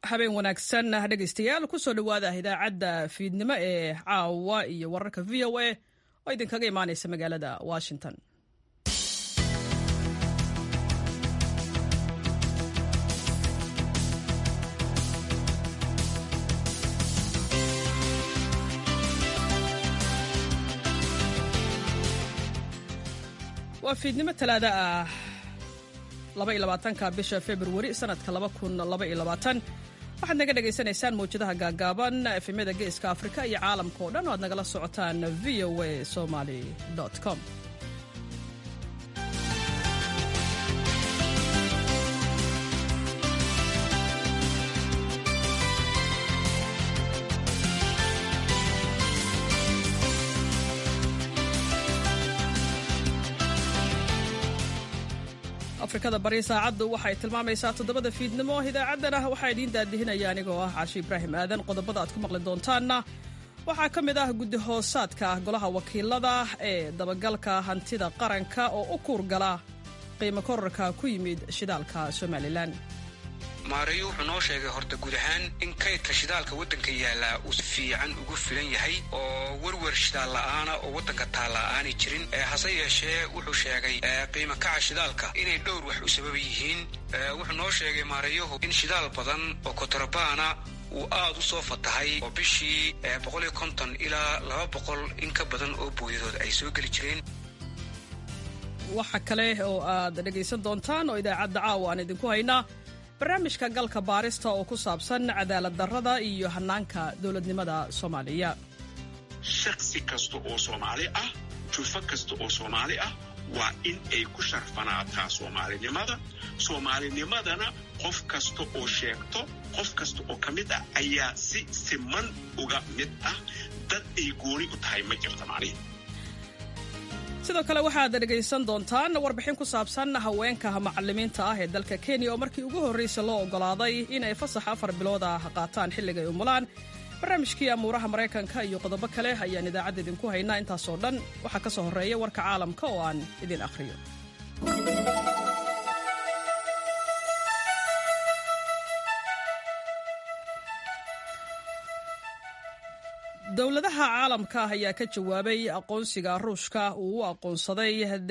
habeen wanaagsan dhegaystayaal kusoo dhawaada idaacadda fiidnimo ee caawa iyo wararka v o a oo idinkaga imaanaysa magaalada Washington. waa fiidnimo talaada ah 22 bisha February sanadka 2022 waxaad naga dhageysanaysaan mawjadaha gaagaaban efemyada geeska Afrika iyo caalamka oo dhan oo aad nagala socotaan voasomali.com. afrikada bari saacadu waxay tilmaamaysaa 7 fiidnimo. idaacaddana waxaa idiin daadihinaya anigoo ah Caashi Ibraahim Aadan. qodobada aad ku maqli doontaanna waxaa ka mid ah guddi hoosaadka golaha wakiilada ee dabagalka hantida qaranka oo u kuurgala qiimo kororka ku yimid shidaalka Somaliland. maareeyo wuxuu noo sheegay horta guud ahaan in kaydka shidaalka waddanka yaala uu si fiican ugu filan yahay oo warwar shidaal la'aana oo waddanka taalla aanay jirin. hase yeeshee wuxuu sheegay qiimo kaca shidaalka inay dhowr wax u sabab yihiin. wuxuu noo sheegay maareeyuhu in shidaal badan oo kontrabaana uu aad u soo fatahay oo bishii 150 ilaa 200 in ka badan oo booyadood ay soo geli jireen. waxa kale oo aad dhegaysan doontaan oo idaacadda caawa aan idinku haynaa barnaamijka galka baarista oo ku saabsan cadaalad darrada iyo hanaanka dowladnimada Soomaaliya. shakhsi kasta oo Soomaali ah, jufo kasta oo Soomaali ah waa in ay ku sharfanaataa Soomaalinimadana qof kasta oo sheegto, qof kasta oo ka mid ah ayaa si siman uga mid ah. dad ay gooni u tahay ma jirta macnaheedu. sidoo kale waxaad dhegaysan doontaan warbixin ku saabsan haweenka macallimiinta ah ee dalka Kenya oo markii ugu horreysay loo ogolaaday inay fasax 4 bilood ah qaataan xilliga ay umulaan. barnaamijkii amuuraha Mareykanka iyo qodobo kale ayaan idaacadda idinku haynaa. intaasoo dhan waxaa ka soo horreeya warka caalamka oo aan idin akhriyo. dowladaha caalamka ayaa ka jawaabay aqoonsiga Ruushka uu u aqoonsaday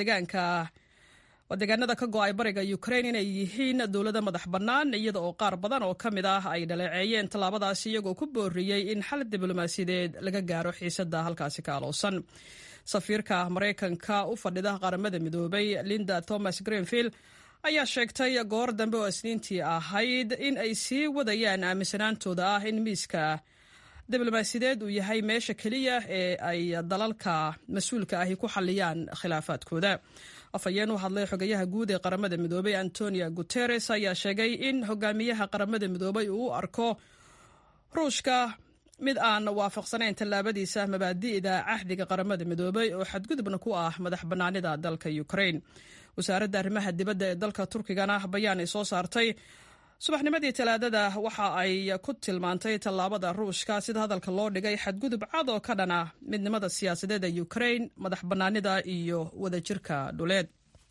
deegaanada ka go'ay bariga Ukraine inay yihiin dowlado madax bannaan, iyada oo qaar badan oo ka mid ah ay dhaleeceeyeen tallaabadaasi iyagoo ku booriyey in xal diblomaasiyadeed laga gaaro xiisadda halkaasi ka aloosan. safiirka Mareykanka u fadhida qaramada midoobay Linda Thomas Greenfield ayaa sheegtay goor dambe oo Isniintii ahayd in ay sii wadayaan aaminsanaantooda ah in miiska diblomaasiyadeed uu yahay meesha keliya ee ay dalalka mas-uulka ahi ku xalliyaan khilaafaadkooda. afhayeen u hadlay xogayaha guud ee qaramada midoobay Antonio Guterres ayaa sheegay in hogaamiyaha qaramada midoobay uu u arko Ruushka mid aan waafaqsanayn tallaabadiisa mabaadi'da cahdiga qaramada midoobay oo xadgudubna ku ah madax bannaanida dalka Ukraine. wasaaradda arrimaha dibadda ee dalka Turkigana bayaan ay soo saartay subaxnimadii talaadada waxa ay ku tilmaantay tallaabada Ruushka sida hadalka loo dhigay xadgudub cad oo ka dhana midnimada siyaasadeed ee Ukraine, madax bannaanida iyo wadajirka dhuleed.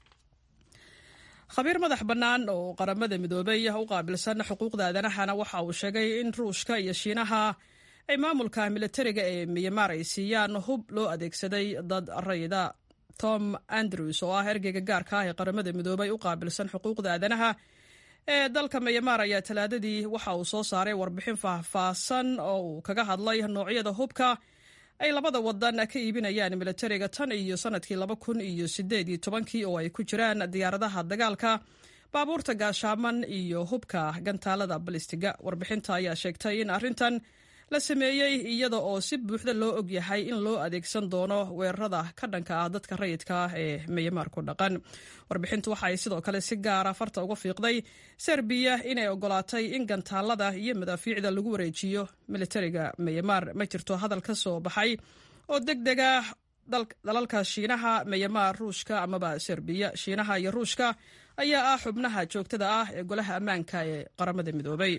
khabiir madax bannaan oo qaramada midoobay u qaabilsan xuquuqda aadanaha waxa uu sheegay in Ruushka iyo Shiinaha ay maamulka militariga ee Myanmar ay siiyaan hub loo adeegsaday dad rayida. Tom Andrews oo ah ergeyga gaarka ah ee qaramada midoobay u qaabilsan xuquuqda aadanaha ee dalka Myanmar ayaa talaadadii waxa uu soo saaray warbixin faahfaahsan oo uu kaga hadlay noocyada hubka ay labada wadan ka iibinayaan militariga tan iyo sanadkii 2018 oo ay ku jiraan diyaaradaha dagaalka, baabuurta gaashaaman iyo hubka gantaalada balistiga. warbixinta ayaa sheegtay in arrintan la sameeyey iyada oo si buuxda loo og yahay in loo adeegsan doono weerarada ka dhanka ah dadka rayidka ah ee Myanmar ku dhaqan. warbixintu waxay sidoo kale si gaar ah farta uga fiiqday Serbiya inay ogolaatay in gantaalada iyo madaafiicda lagu wareejiyo militariga Myanmar. ma jirto hadal ka soo baxay oo degdega dalalka Shiinaha, Myanmar, Ruushka amaba Serbiya. Shiinaha iyo Ruushka ayaa ah xubnaha joogtada ah ee golaha ammaanka ee qaramada midoobay.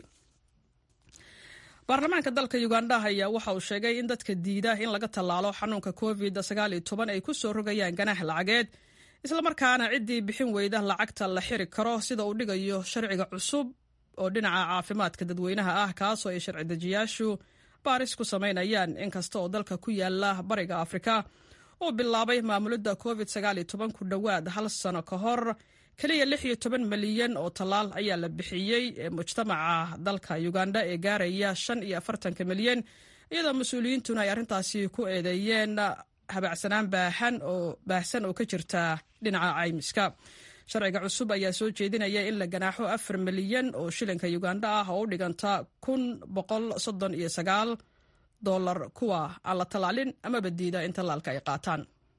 baarlamaanka dalka Uganda ayaa waxa uu sheegay in dadka diida in laga tallaalo xanuunka COVID-19 ay ku soo rogayaan ganaax lacageed, isla markaana ciddii bixin weyda lacagta la xiri karo sida uu dhigayo sharciga cusub oo dhinaca caafimaadka dadweynaha ah kaasoo ay sharci dejiyaashu baaris ku samaynayaan inkasta oo dalka ku yaala bariga Afrika uu bilaabay maamulidda COVID-19 ku dhowaad hal sano ka hor kaliya 16 milyan oo talaal ayaa la bixiyey ee mujtamaca dalka Uganda ee gaaraya 45 milyan iyadoo mas'uuliyiintuna ay arrintaasi ku eedeeyeen habacsanaan baahsan oo ka jirta dhinaca caymiska. Sharciga cusub ayaa soo jeedinaya in la ganaaxo 4 milyan oo shilinka Uganda ah oo u dhiganta $139 kuwa aan la talaalin ama badiida in talaalka ay qaataan.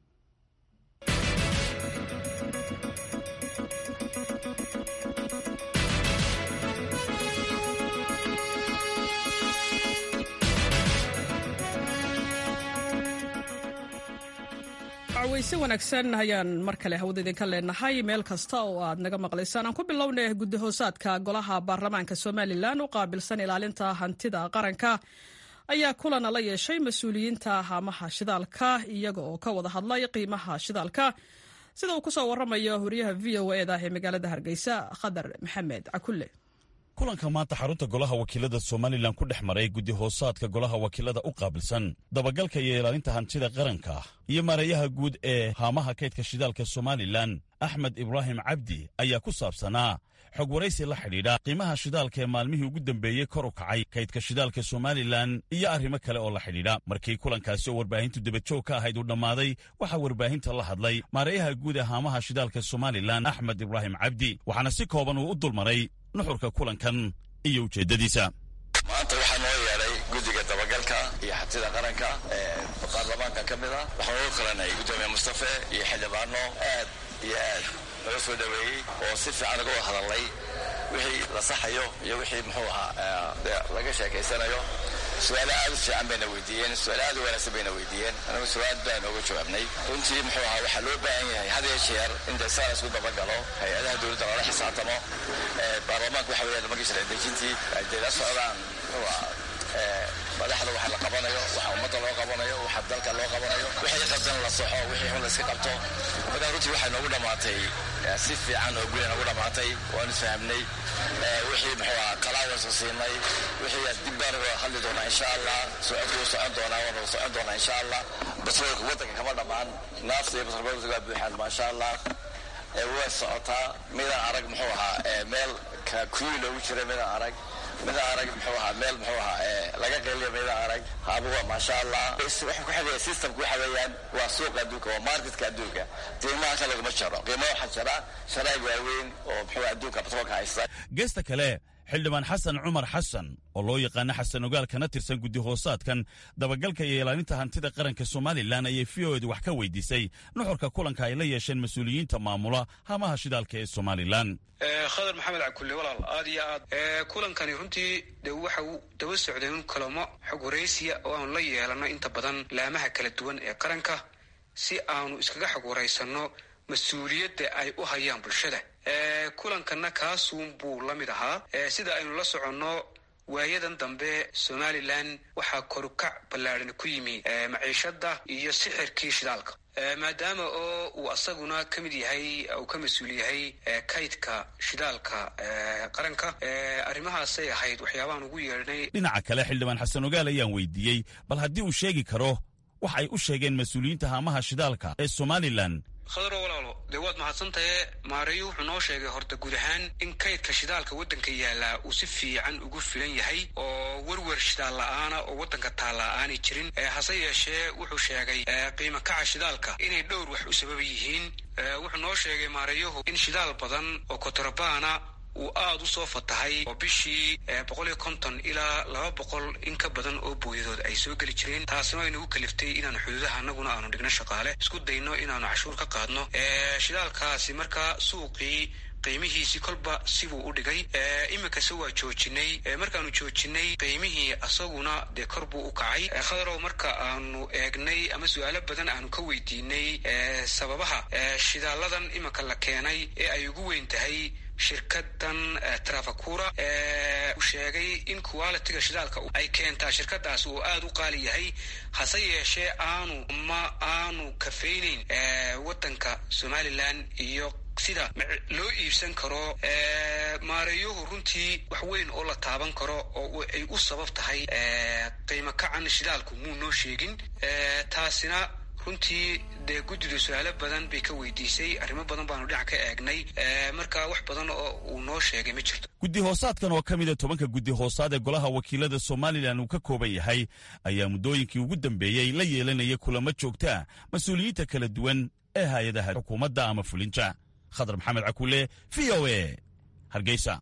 wayse wanaagsan ayaan mar kale hawada idinka leenahay meel kasta oo aad naga maqlaysaan. Aan ku bilownay guddi hoosaadka golaha baarlamaanka Somaliland oo qaabilsan ilaalinta hantida qaranka ayaa kulan la yeeshay mas'uuliyiinta haamaha shidaalka iyaga oo ka wada hadlay qiimaha shidaalka sida uu ku soo waramayo horiyaha VOA ee magaalada Hargeysa Khadar Maxamed Cakulle. kulanka maanta xarunta golaha wakiilada Somaliland ku dhex maray guddi hoosaadka golaha wakiilada u qaabilsan dabagalka iyo ilaalinta hantida qaranka iyo maareeyaha guud ee haamaha kaydka shidaalka Somaliland Axmed Ibrahim Cabdi ayaa ku saabsanaa xog waraysi la xidhiidha qiimaha shidaalka ee maalmihii ugu dambeeyey kor u kacay kaydka shidaalka Somaliland iyo arrimo kale oo la xidhiidha. Markii kulankaasi oo warbaahintu dabajoog ka ahayd uu dhammaaday waxaa warbaahinta la hadlay maareeyaha guud ee haamaha shidaalka Somaliland Axmed Ibrahim Cabdi waxaana si kooban uu u dulmaray nuxurka kulankan iyo ujeedadiisa. maanta waxaa noo yeedhay guddiga dabagalka iyo hantida qaranka ee baarlamaanka ka mid ah waxaan ugu qalanay gudoomiye Mustafa iyo xildhibaano aad iyo aad loo soo dhaweeyey oo si fiican uga hadalay wixii la saxayo iyo wixii muxuu ahaa laga sheekaysanayo. su'aalo aad u fiican bayna weydiiyeen, su'aalo aad u wanaagsan bayna weydiiyeen, anagu su'aal baan uga jawaabnay. runtii muxuu ahaa waxaa loo baahan yahay had iyo jeer in deesaar isku dabagalo hay-adaha dowladda lala xisaabtamo. baarlamaanku waxa weeyaan markii sharci dejintii ay la socdaan muxuu ahaa madaxda waxa la qabanayo, waxa ummadda loo qabanayo, waxa dalka loo qabanayo, wixii qabdan la soxo, wixii xun la iska qabto. marka runtii waxay noogu dhammaatay si fiican oo guul noogu dhammaatay, waan isfahamnay wixii muxuu ahaa qalaawas siinay, wixii dib baan uga hadli doonaa insha Allah. socon doonaa waanu socon doonaa insha Allah. batroolka waddanka kama dhammaan, naafta iyo batroolka waa buuxaan maasha Allah. waa socotaa midaan arag muxuu ahaa meel ka kuwi loogu jiray midaan arag muxuu ahaa meel muxuu ahaa laga qeeliyo midaan arag haabuwa maasha Allah. waxa ku xidhay systemku waxa weeyaan waa suuqa adduunka, waa marketka adduunka. qiimaha kale laguma jaro, qiimaha waxaa jira sharaa'ig waaweyn oo muxuu adduunka batroolka haysta. geesta kale xildhibaan xasan cumar xasan oo loo yaqaano xasan ogaal kana tirsan guddi hoosaadkan dabagalka iyo ilaalinta hantida qaranka Somaliland ayay VOAdu wax ka weydiisay nuxurka kulanka ay la yeesheen mas'uuliyiinta maamula haamaha shidaalka ee Somaliland. Khadar Maxamed Cakulle walaal aad iyo aad kulankani runtii waxa uu daba socday in kulamo xog waraysiya oo aan la yeelano inta badan laamaha kala duwan ee qaranka si aanu iskaga xog waraysano mas'uuliyadda ay u hayaan bulshada. kulankana kaasuun buu la mid ahaa. sida aynu la soconno waayadan dambe Somaliland waxaa korukac ballaadhan ku yimi maciishada iyo sixirkii shidaalka, maadaama oo uu asaguna ka mid yahay uu ka mas-uul yahay kaydka shidaalka qaranka. arrimahaasay ahayd waxyaabahan ugu yeedhnay. dhinaca kale xildhibaan xasan ogaal ayaan weydiiyey bal haddii uu sheegi karo wax ay u sheegeen mas'uuliyiinta haamaha shidaalka ee Somaliland. khadaro walaalo dee waad mahadsantahe. maareeyu wuxuu noo sheegay horta guud ahaan in kaydka shidaalka waddanka yaallaa uu si fiican ugu filan yahay oo werwer shidaal la'aana oo waddanka taalla aanay jirin. hase yeeshee wuxuu sheegay qiimo kaca shidaalka inay dhowr wax u sababa yihiin. wuxuu noo sheegay maareeyuhu in shidaal badan oo kontrabaana uu aad u soo fatahay oo bishii 150 ilaa 200 in ka badan oo booyadood ay soo geli jireen. taasina ay nagu kaliftay inaanu xuduudaha annaguna aanu dhigno shaqaale isku dayno inaanu cashuur ka qaadno. shidaalkaasi markaa suuqii qiimihiisii kolba sibuu u dhigay. iminkase waa joojinay. markaanu joojinay qiimihii asaguna dee kor buu u kacay. khadarow marka aanu eegnay ama su-aalo badan aanu ka weydiinay sababaha shidaaladan iminka la keenay ee ay ugu weyn tahay shirkadan Trafacura uu sheegay in quality-ga shidaalka ay keentaa shirkadaas uu aad u qaali yahay, hase yeeshee aanu kafeyneyn waddanka Somaliland iyo sida loo iibsan karo. maareeyuhu runtii wax weyn oo la taaban karo oo ay u sabab tahay qiimo kacan shidaalku muu noo sheegin taasina runtii dee guddidu su-aalo badan bay ka weydiisay arrimo badan baanu dhinac ka eegnay marka wax badan oo uu noo sheegay ma jirto. guddi hoosaadkan oo ka mida 10 guddi hoosaad ee golaha wakiilada somalilan uu ka kooban yahay ayaa muddooyinkii ugu dambeeyey la yeelanaya kulamo joogta mas-uuliyiinta kala duwan ee hay-adaha xukuumadda ama fulinta. khadar maxamed cakule v o a hargeysa.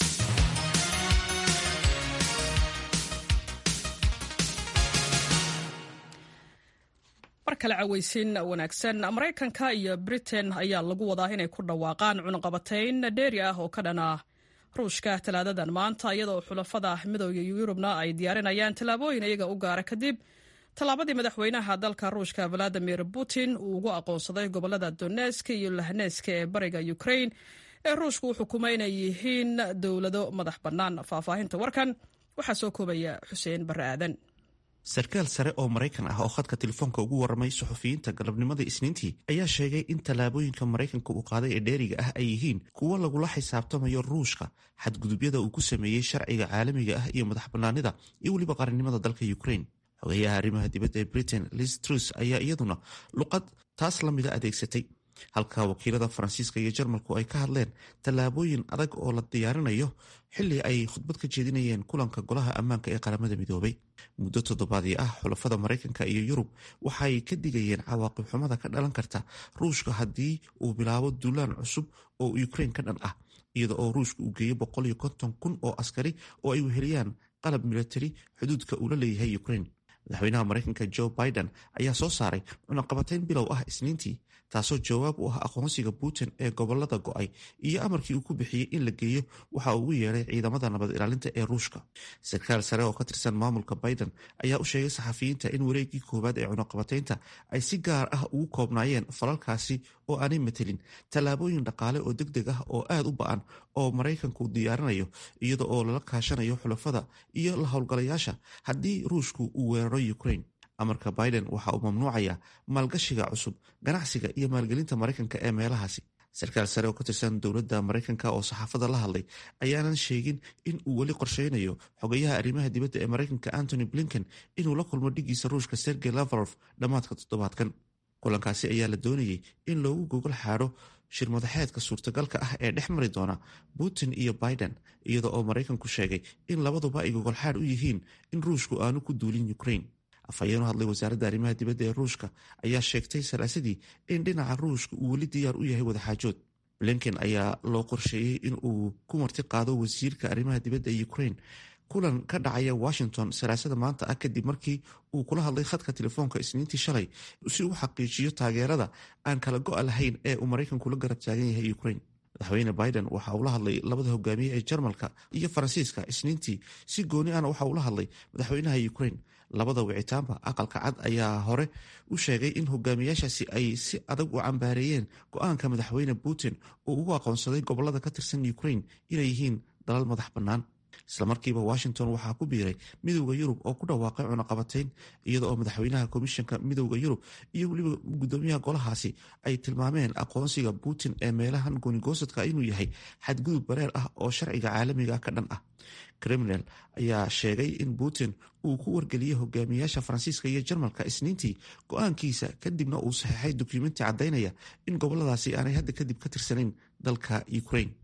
mar kale cawaysin wanaagsan. Maraykanka iyo Britain ayaa lagu wadaa inay ku dhawaaqaan cunaqabatayn dheeri ah oo ka dhana Ruushka talaadadan maanta, iyadoo xulafada midowga Yurubna ay diyaarinayaan tallaabooyin iyaga u gaara kadib tallaabadii madaxweynaha dalka Ruushka Vladimir Putin uu ugu aqoonsaday gobolada Donetsk iyo Luhansk ee bariga Ukraine ee Ruushku uu xukumay inay yihiin dowlado madax bannaan. Faahfaahinta warkan waxaa soo koobaya Xuseen Barre Aadan. sarkaal sare oo Maraykan ah oo khadka telefoonka ugu warramay suxufiyiinta galabnimadii Isniintii ayaa sheegay in tallaabooyinka Maraykanka uu qaaday ee dheeriga ah ay yihiin kuwo lagula xisaabtamayo Ruushka xadgudubyada uu ku sameeyey sharciga caalamiga ah iyo madax bannaanida iyo weliba qarannimada dalka Ukraine. xogayaha arrimaha dibadda ee Britain Liz Truss ayaa iyaduna luqad taas la mida adeegsatay, halka wakiilada Faransiiska iyo Jarmalku ay ka hadleen tallaabooyin adag oo la diyaarinayo xilli ay khudbad ka jeedinayeen kulanka golaha ammaanka ee qaramada midoobay. muddo toddobaadii ah xulafada Maraykanka iyo Yurub waxay ka digayeen cawaaqib xumada ka dhalan karta Ruushka haddii uu bilaabo duulaan cusub oo Ukraine ka dhan ah, iyada oo Ruushka uu geeyo 150,000 oo askari oo ay weheliyaan qalab militari xuduudka uu la leeyahay Ukraine. madaxweynaha Maraykanka Joe Biden ayaa soo saaray cunaqabatayn bilow ah Isniintii, taasoo jawaab u ah aqoonsiga Putin ee gobolada go'ay iyo amarkii uu ku bixiyey in la geeyo waxa uu ugu yeedhay ciidamada nabad ilaalinta ee Ruushka. sarkaal sare oo ka tirsan maamulka Biden ayaa u sheegay saxafiyiinta in wareegii koowaad ee cunaqabataynta ay si gaar ah ugu koobnaayeen falalkaasi oo aanay matelin tallaabooyin dhaqaale oo degdeg ah oo aad u ba'an oo Maraykanku diyaarinayo iyada oo lala kaashanayo xulafada iyo la howlgalayaasha haddii Ruushku uu weeraro Ukraine. amarka Biden waxa uu mamnuucayaa maalgashiga cusub, ganacsiga iyo maalgelinta Maraykanka ee meelahaasi. sarkaal sare oo ka tirsan dowladda Maraykanka oo saxaafadda la hadlay ayaanan sheegin in uu weli qorsheynayo xogayaha arrimaha dibadda ee Maraykanka Antony Blinken inuu la kulmo dhigiisa Ruushka Sergey Lavrov dhammaadka toddobaadkan. kulankaasi ayaa la doonayay in loogu gogol xaadho shir madaxeedka suurtagalka ah ee dhex mari doona Putin iyo Biden, iyada oo Maraykanku sheegay in labaduba ay gogol xaadh u yihiin in Ruushku aanu ku duulin Ukraine. afhayeen u hadlay wasaaradda arrimaha dibadda ee Ruushka ayaa sheegtay salaasadii in dhinaca Ruushka uu weli diyaar u yahay wadaxaajood. Blinken ayaa loo qorsheeyey in uu ku marti qaado wasiirka arrimaha dibadda ee Ukraine kulan ka dhacaya Washington salaasada maanta ah kadib markii uu kula hadlay khadka telefoonka Isniintii shalay si uu xaqiijiyo taageerada aan kala go'a lahayn ee uu Maraykanku la garab taagan yahay Ukraine. madaxweyne Biden waxa uu la hadlay labada hogaamiye ee Jarmalka iyo Faransiiska Isniintii, si gooni ahna waxa uu la hadlay madaxweynaha Ukraine. labada wicitaanba aqalka cad ayaa hore u sheegay in hogaamiyaashaasi ay si adag u cambaareeyeen go'aanka madaxweyne Putin uu ugu aqoonsaday gobolada ka tirsan Ukraine inay yihiin dalal madax bannaan. islamarkiiba Washington waxaa ku biiray midowda Yurub oo ku dhawaaqay cunaqabatayn, iyada oo madaxweynaha komishanka midowda Yurub iyo weliba gudoomiyaha golahaasi ay tilmaameen aqoonsiga Putin ee meelahan goonigosadka inuu yahay xadgudub bareer ah oo sharciga caalamiga ka dhan ah. Kremlin ayaa sheegay in Putin uu ku wargeliyey hogaamiyaasha Faransiiska iyo Jarmalka Isniintii go'aankiisa, kadibna uu saxeexay dukumeenti caddaynaya in goboladaasi aanay hadda kadib ka tirsanayn dalka Ukraine.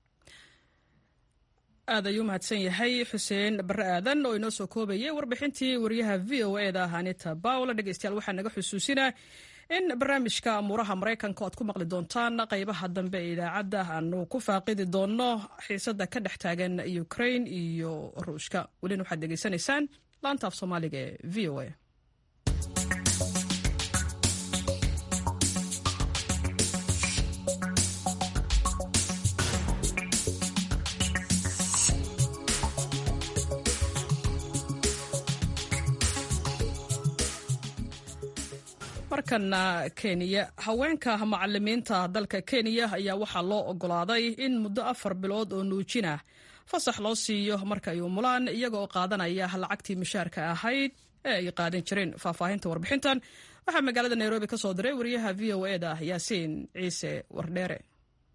aad ayuu mahadsan yahay Xuseen Barre Aadan oo inoo soo koobayay warbixintii wariyaha VOA da Anita Paula. dhegeystayaal waxaa naga xusuusinaa in barnaamijka amuuraha Maraykanka aad ku maqli doontaan qaybaha dambe ee idaacadda aanu ku faaqidi doono xiisada ka dhex taagan Ukraine iyo Ruushka. welina waxaad degeysanaysaan laanta af Soomaaliga ee VOA. markana Kenya, haweenka macallimiinta dalka Kenya ayaa waxaa loo ogolaaday in muddo 4 bilood oo nuujina fasax loo siiyo marka ay umulaan, iyaga oo qaadanaya lacagtii mushaarka ahayd ee ay qaadan jireen. faahfaahinta warbixintan waxaa magaalada Nairobi ka soo diray wariyaha VOA da Yaasiin Ciise Wardheere.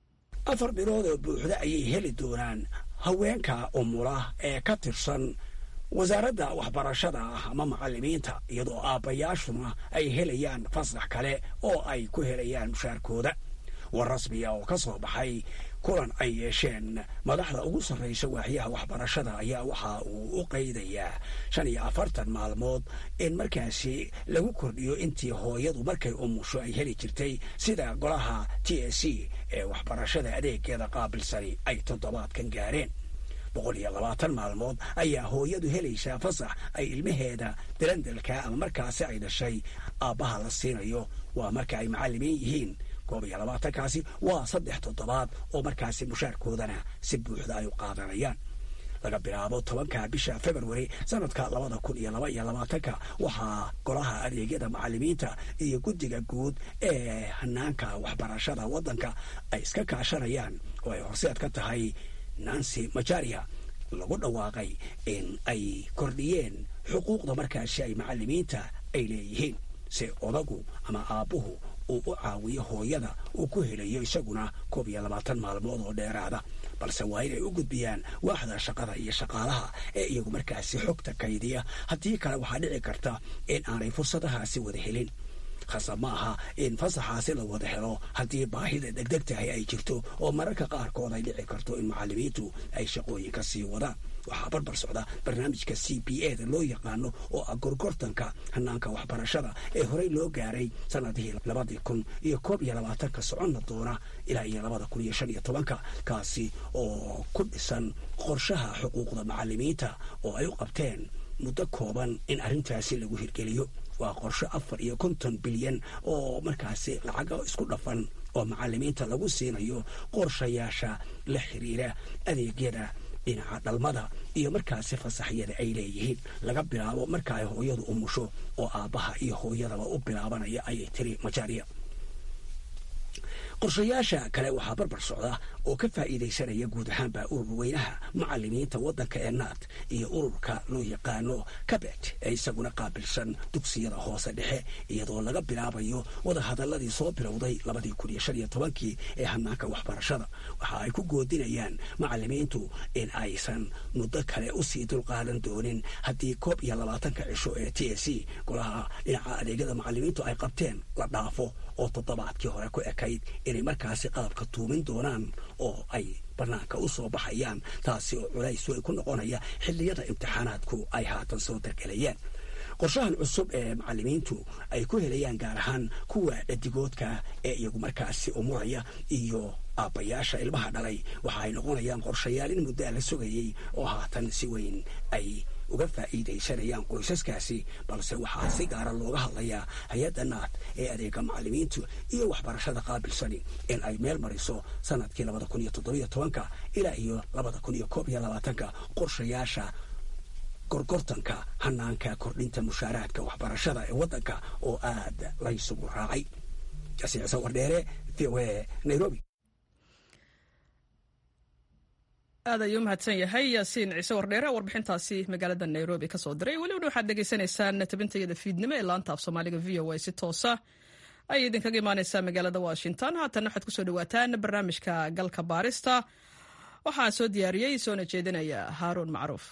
4 bilood oo buuxda ayay heli doonaan haweenka umula ee ka tirsan wasaaradda waxbarashada ama macallimiinta, iyadoo aabbayaashuna ay helayaan fasax kale oo ay ku helayaan mushaarkooda. war rasmiya oo ka soo baxay kulan ay yeesheen madaxda ugu sarraysa waaxyaha waxbarashada ayaa waxa uu u qaydayaa 45 maalmood in markaasi lagu kordhiyo intii hooyadu markay umusho ay heli jirtay, sida golaha TSC ee waxbarashada adeegeeda qaabilsani ay toddobaadkan gaareen. 120 maalmood ayaa hooyadu helaysaa fasax ay ilmaheeda dalandalka ama markaasi ay dhashay aabbaha la siinayo, waa marka ay macallimiin yihiin. 22kaasi waa 3 toddobaad oo markaasi mushaarkoodana si buuxda ay u qaadanayaan. laga bilaabo 10ka bisha February sanadka 2022 waxaa golaha adeegyada macallimiinta iyo guddiga guud ee hanaanka waxbarashada waddanka ay iska kaashanayaan oo ay horseed ka tahay Nancy Macharia lagu dhawaaqay in ay kordhiyeen xuquuqda markaasi ay macallimiinta ay leeyihiin, si odagu ama aabbuhu uu u caawiyo hooyada uu ku helayo isaguna 22 maalmood oo dheeraada, balse waa inay u gudbiyaan waaxda shaqada iyo shaqaalaha ee iyagu markaasi xogta kaydiya. haddii kale waxaa dhici karta in aanay fursadahaasi wada helin. khasab ma aha in fasaxaasi la wada helo haddii baahida degdeg tahay ay jirto, oo mararka qaarkood ay dhici karto in macallimiintu ay shaqooyinka sii wadaan. waxaa barbar socda barnaamijka CPA da loo yaqaano oo ah gorgortanka hanaanka waxbarashada ee horey loo gaaray sanadihii 2021 soconna doona ilaa 2015, kaasi oo ku dhisan qorshaha xuquuqda macallimiinta oo ay u qabteen muddo kooban in arrintaasi lagu hirgeliyo. waa qorshe 54 bilyan oo markaasi lacaga isku dhafan oo macallimiinta lagu siinayo qorshayaasha la xiriira adeegyada dhinaca dhalmada iyo markaasi fasaxyada ay leeyihiin, laga bilaabo marka ay hooyadu umusho oo aabbaha iyo hooyadaba u bilaabanaya, ayay tiri Macharia. qorshayaasha kale waxaa barbar socda oo ka faa'iidaysanaya guud ahaanba urur weynaha macallimiinta waddanka ee NAT iyo ururka loo yaqaano KABET ee isaguna qaabilsan dugsiyada hoose dhexe, iyadoo laga bilaabayo wadahadaladii soo bilowday 2015 ee hanaanka waxbarashada. waxa ay ku goodinayaan macallimiintu in aysan muddo kale usii dulqaadan doonin haddii 21 cisho ee TSC golaha dhinaca adeegyada macallimiintu ay qabteen la dhaafo oo toddobaadkii hore ku ekayd inay markaasi qalabka tuumin doonaan oo ay banaanka u soo baxayaan, taasi oo culays way ku noqonaya xilliyada imtixaanaadku ay haatan soo dargelayaan. qorshahan cusub ee macallimiintu ay ku helayaan gaar ahaan kuwa dhadigoodka ee iyagu markaasi umuraya iyo aabbayaasha ilmaha dhalay waxa ay noqonayaan qorshayaal in muddo la sugayay oo haatan si weyn ay uga faa'iidaysanayaan qoysaskaasi, balse waxaa si gaara looga hadlayaa hay-adda NAT ee adeega macallimiintu iyo waxbarashada qaabilsani in ay meel mariso sanadkii 2017 ilaa iyo 2021 qorshayaasha gorgortanka hanaanka kordhinta mushaaraadka waxbarashada ee waddanka oo aad la isugu raacay. Jasiica Wardheere, VOA, Nairobi. aad ayuu mahadsan yahay Yaasiin Ciise Wardheere warbixintaasi magaalada Nairobi ka soo diray. weliba waxaad dhegaysanaysaan tabintayada fiidnimo ee laanta af Soomaaliga VOA si toosa ay idinkaga imaanaysaa magaalada Washington. haatan waxaad kusoo dhawaataan barnaamijka galka baarista, waxaa soo diyaariyey soona jeedinaya Haaruun Macruuf.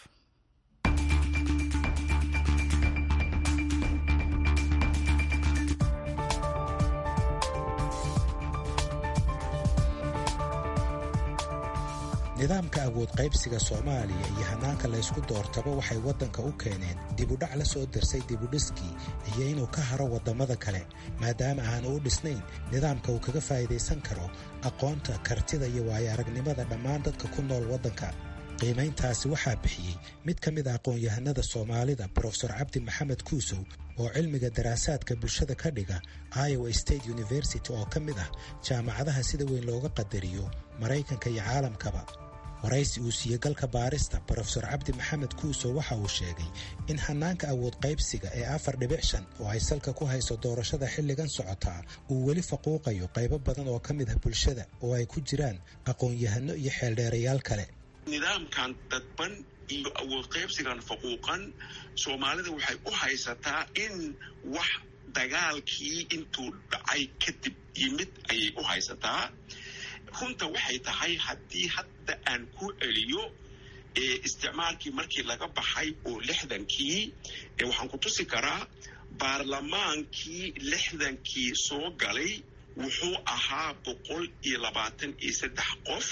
nidaamka awood qaybsiga Soomaaliya iyo hanaanka la isku doortaba waxay waddanka u keeneen dib u dhac la soo darsay dib u dhiskii iyo inuu ka haro waddamada kale, maadaama aanu u dhisnayn nidaamka uu kaga faa'iidaysan karo aqoonta, kartida iyo waayo-aragnimada dhammaan dadka ku nool waddanka. qiimayntaasi waxaa bixiyey mid ka mid a aqoon-yahanada Soomaalida, Profesor Cabdi Maxamed Kuusow, oo cilmiga daraasaadka bulshada ka dhiga Iowa State University oo ka mid ah jaamacadaha sida weyn looga qadariyo Maraykanka iyo caalamkaba. waraysi uu siiyey galka baarista, Profesor Cabdi Maxamed Kuusow waxa uu sheegay in hanaanka awood qaybsiga ee 4.5 oo ay salka ku hayso doorashada xilligan socotaa uu weli faquuqayo qaybo badan oo ka mid ah bulshada oo ay ku jiraan aqoon-yahano iyo xeeldheerayaal kale. nidaamkan dadban iyo awood qaybsigan faquuqan Soomaalida waxay u haysataa in wax dagaalkii intuu dhacay kadib yimid ayay u haysataa. runta waxay tahay haddii hadda aan ku celiyo isticmaalkii markii laga baxay oo 60kii waxaan ku tusi karaa baarlamaankii 60kii soo galay wuxuu ahaa 123 qof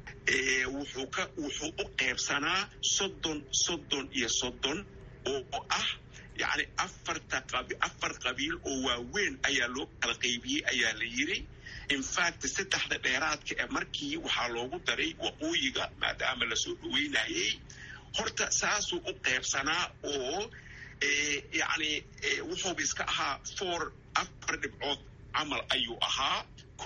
wuxuu u qaybsanaa 30 oo ah yani 4 qabiil oo waaweyn ayaa loo kala qaybiyey ayaa la yiri in fact 3 dheeraadka markii waxaa loogu daray waqooyiga maadaama la soo dhaweynayay horta saasuu u qaybsanaa oo yani wuxuu iska ahaa 4 dhibcood camal ayuu ahaa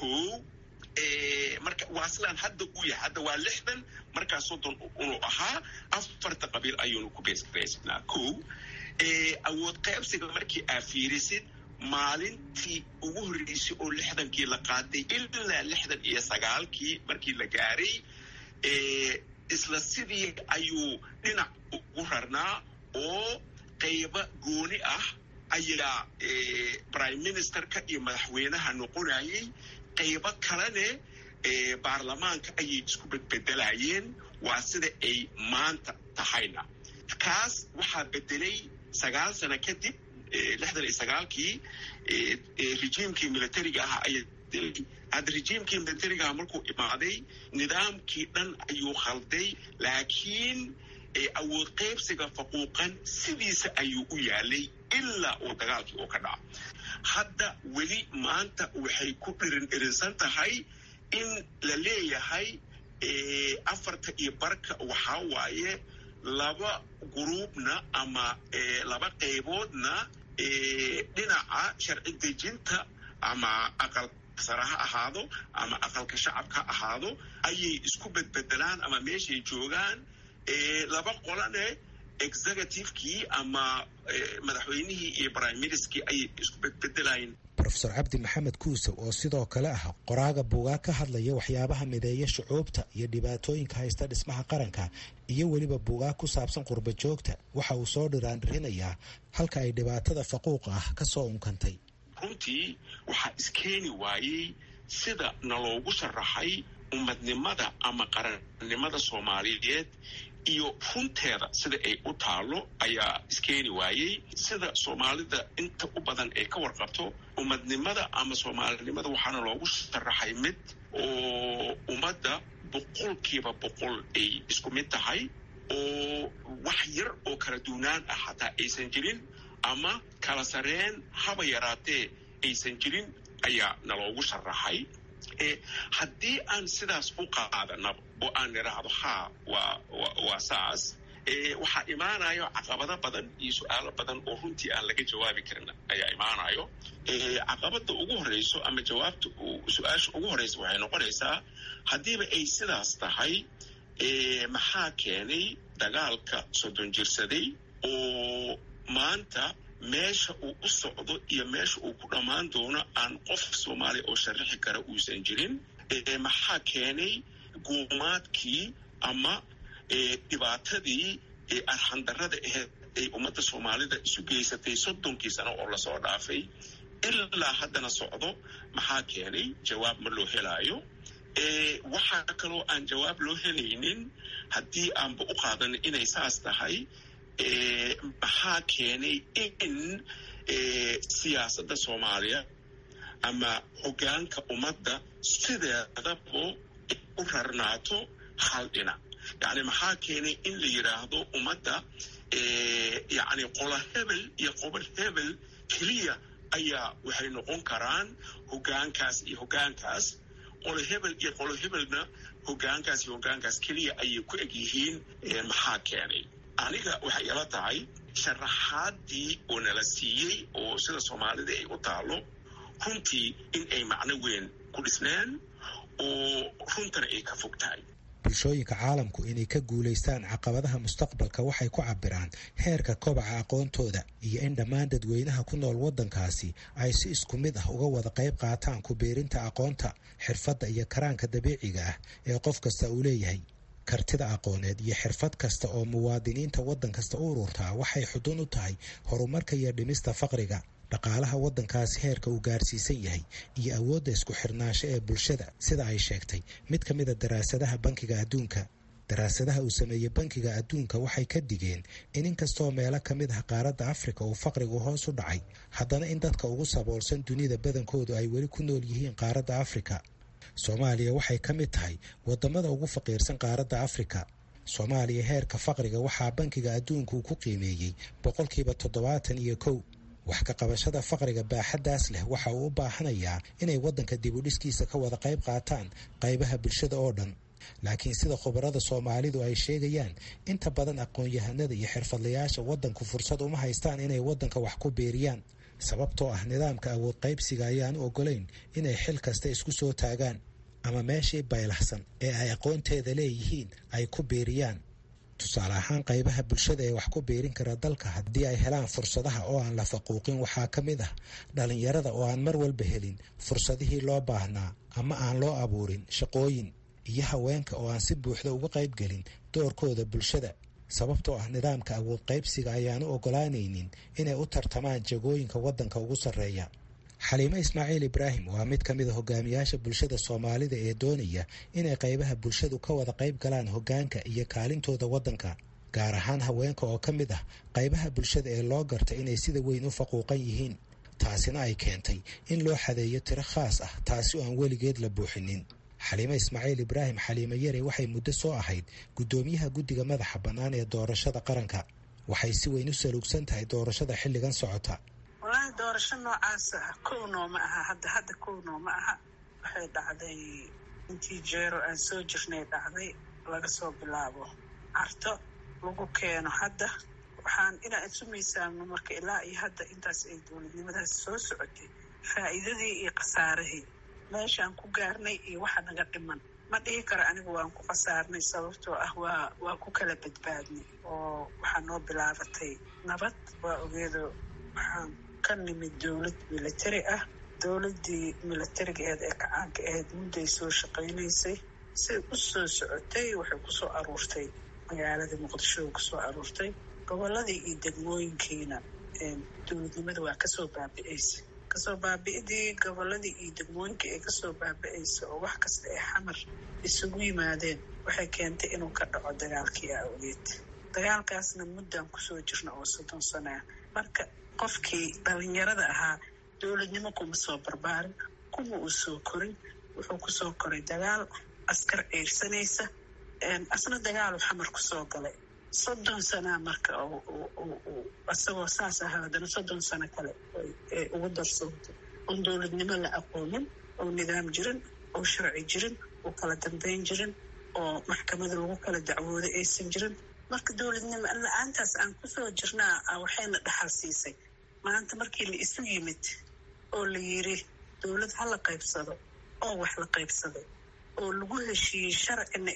marka waa sidaan hadda u yahay hadda waa 60 markaa 30 inuu ahaa 4 qabiil ayuunu ku beesnaa awood qaybsiga markii aa fiirisid maalintii ugu horreysay oo 60kii la qaaday ilaa 69kii markii la gaaray isla sidii ayuu dhinac ugu rarnaa oo qaybo gooni ah ayaa prime ministerka iyo madaxweynaha noqonayay qaybo kalene baarlamaanka ayay isku bedbedelayeen waa sida ay maanta tahayna kaas waxaa bedelay 9 sano kadib 69kii rejiimkii militariga ah hadda rejiimkii militariga ah markuu imaaday nidaamkii dhan ayuu khalday laakiin awood qaybsiga faquuqan sidiisa ayuu u yaalay ilaa uu dagaalkii uu ka dhaco hadda weli maanta waxay ku dhirinsan tahay in la leeyahay 4 waxaa waaye 2 gruubna ama 2 qayboodna dhinaca sharci dejinta ama aqal sare ha ahaado ama aqalka shacabka ha ahaado ayay isku bedbedelaan ama meeshay joogaan 2 qolane executive-kii ama madaxweynihii iyo prime ministerkii ayay isku bedbedelayeen Professor Cabdi Maxamed Kuusow oo sidoo kale ah qoraaga buugaag ka hadlaya waxyaabaha mideeya shucuubta iyo dhibaatooyinka haysta dhismaha qaranka iyo weliba buugaag ku saabsan qurba joogta waxa uu soo dhiraandhirinayaa halka ay dhibaatada faquuqa ah ka soo unkantay runtii waxaa iskeeni waayey sida naloogu sharaxay ummadnimada ama qarannimada Soomaaliyeed iyo runteeda sida ay u taalo ayaa iskeeni waayey sida Soomaalida inta u badan ay ka warqabto ummadnimada ama Soomaalinimada waxaana loogu sharaxay mid oo ummadda 100% ay isku mid tahay oo wax yar oo kala duunaan ah hataa aysan jirin ama kala sareen haba yaraatee aysan jirin ayaa naloogu sharaxay haddii aan sidaas u qaadanaba oo aan nidhaahdo waa saas waxaa imaanayo caqabado badan iyo su-aalo badan oo runtii aan laga jawaabi karin ayaa imaanayo caqabada ugu horeyso ama jawaabta su-aasha ugu horeysa waxay noqonaysaa haddiiba ay sidaas tahay maxaa keenay dagaalka 30 jirsaday oo maanta meesha uu u socdo iyo meesha uu ku dhammaan doono aan qof Soomaali oo sharaxi kara uusan jirin maxaa keenay guumaadkii ama dhibaatadii arxandarrada ahayd ay ummadda Soomaalida isu geysatay 30kii sano oo lasoo dhaafay ilaa haddana socdo maxaa keenay jawaab ma loo helaayo waxaa kaloo aan jawaab loo helaynin haddii aanba u qaadan inay saas tahay maxaa keenay in siyaasadda Soomaaliya ama hoggaanka ummadda sideedaba u rarnaato hal dhinac yani maxaa keenay in la yiraahdo ummadda yani qola hebel iyo qobol hebel keliya ayaa waxay noqon karaan hoggaankaas iyo hoggaankaas qolo hebel iyo qolo hebelna hoggaankaas iyo hoggaankaas keliya ayay ku eg yihiin maxaa keenay aniga waxay ila tahay sharaxaadii oo nala siiyey oo sida Soomaalida ay u taalo runtii in ay macno weyn ku dhisneen oo runtana ay ka fog tahay bulshooyinka caalamku inay ka guulaystaan caqabadaha mustaqbalka waxay ku cabiraan heerka kobaca aqoontooda iyo in dhammaan dadweynaha ku nool waddankaasi ay si isku mid ah uga wada qayb qaataan ku beerinta aqoonta xirfadda iyo karaanka dabiiciga ah ee qof kasta uu leeyahay kartida aqooneed iyo xirfad kasta oo muwaadiniinta waddan kasta u ururtaa waxay xudun u tahay horumarka iyo dhimista faqriga dhaqaalaha waddankaasi heerka uu gaarsiisan yahay iyo awoodda isku xirnaansho ee bulshada sida ay sheegtay mid ka mida daraasadaha bankiga adduunka. daraasadaha uu sameeyey bankiga adduunka waxay ka digeen in inkastoo meelo ka mid ah qaaradda afrika uu faqrigu hoos u dhacay, haddana in dadka ugu saboolsan dunida badankoodu ay weli ku nool yihiin qaaradda afrika. soomaaliya waxay ka mid tahay waddamada ugu faqiirsan qaaradda afrika. soomaaliya heerka faqriga waxaa bankiga adduunka uu ku qiimeeyey 71%. wax ka qabashada faqriga baaxaddaas leh waxa uu u baahanayaa inay waddanka dibudhiskiisa ka wada qayb qaataan qaybaha bulshada oo dhan. laakiin sida khubarada soomaalidu ay sheegayaan, inta badan aqoon-yahanada iyo xirfadlayaasha waddanku fursad uma haystaan inay waddanka wax ku beeriyaan, sababtoo ah nidaamka awood qaybsiga ayaan u ogolayn inay xil kasta isku soo taagaan ama meeshii baylahsan ee ay aqoonteeda leeyihiin ay ku beeriyaan. tusaale ahaan qaybaha bulshada ee wax ku beerin kara dalka haddii ay helaan fursadaha oo aan la faquuqin waxaa ka mid ah dhallinyarada oo aan mar walba helin fursadihii loo baahnaa ama aan loo abuurin shaqooyin, iyo haweenka oo aan si buuxda uga qaybgelin doorkooda bulshada, sababtoo ah nidaamka awood qaybsiga ayaanu ogolaanaynin inay u tartamaan jagooyinka waddanka ugu sarreeya. xaliime ismaaciil ibraahim waa mid ka mid a hogaamiyaasha bulshada soomaalida ee doonaya inay qaybaha bulshadu ka wada qayb galaan hoggaanka iyo kaalintooda waddanka, gaar ahaan haweenka oo ka mid ah qaybaha bulshada ee loo garta inay sida weyn u faquuqan yihiin. taasina ay keentay in loo xadeeyo tiro khaas ah, taasi oo aan weligeed la buuxinin. xaliime ismaaciil ibraahim xaliime yare waxay muddo soo ahayd guddoomiyaha guddiga madaxa bannaan ee doorashada qaranka. waxay si weyn u saluugsan tahay doorashada xilligan socota. walahi doorasho noocaas ah kow nooma aha, hadda kow nooma aha. waxay dhacday intii jeero aan soo jirnay dhacday, laga soo bilaabo carto lagu keeno hadda. waxaan inaan isu miisaamno marka ilaa iyo hadda intaas ay dowladnimadaas soo socotay, faa'iidadii iyo khasaarihii meeshaan ku gaarnay iyo waxa naga dhiman. ma dhihi karo anigu waan ku khasaarnay, sababtoo ah waa ku kala badbaadnay oo waxaa noo bilaabatay nabad. waa ogeedo waxaan ka nimid dowlad militari ah. dowladdii militariga aheed ee kacaanka aheyd mudday soo shaqaynaysay, siday u soo socotay waxay ku soo aruurtay magaalada muqdisho, kusoo aruurtay gobolladii iyo degmooyinkiina dowladnimada waa kasoo baabi'aysay. kasoo baabi'dii gobolladii iyo degmooyinkii ay kasoo baabi'aysa oo wax kasta ay xamar isugu yimaadeen waxay keentay inuu ka dhaco dagaalkii awgeed. dagaalkaasna muddaan kusoo jirna oo 30 sano ah. marka qofkii dhalinyarada ahaa dowladnimo kuma soo barbaarin, kuma uu soo korin. wuxuu kusoo koray dagaal, askar ciirsanaysa, asna dagaalu xamar kusoo galay. 30 sana marka asagoo saas ahaa haddana 30 sano kale ee ugu darsoontay oon dowladnimo la aqoonin, oo nidaam jirin, oo sharci jirin, oo kala dambeyn jirin, oo maxkamada lagu kala dacwooday aysan jirin. marka dowladnimo la-aantaas aan kusoo jirnaa waxayna dhaxal siisay maanta markii la isu yimid oo la yiri dowlad ha la qaybsado oo wax la qaybsaday oo lagu heshiiyey sharcina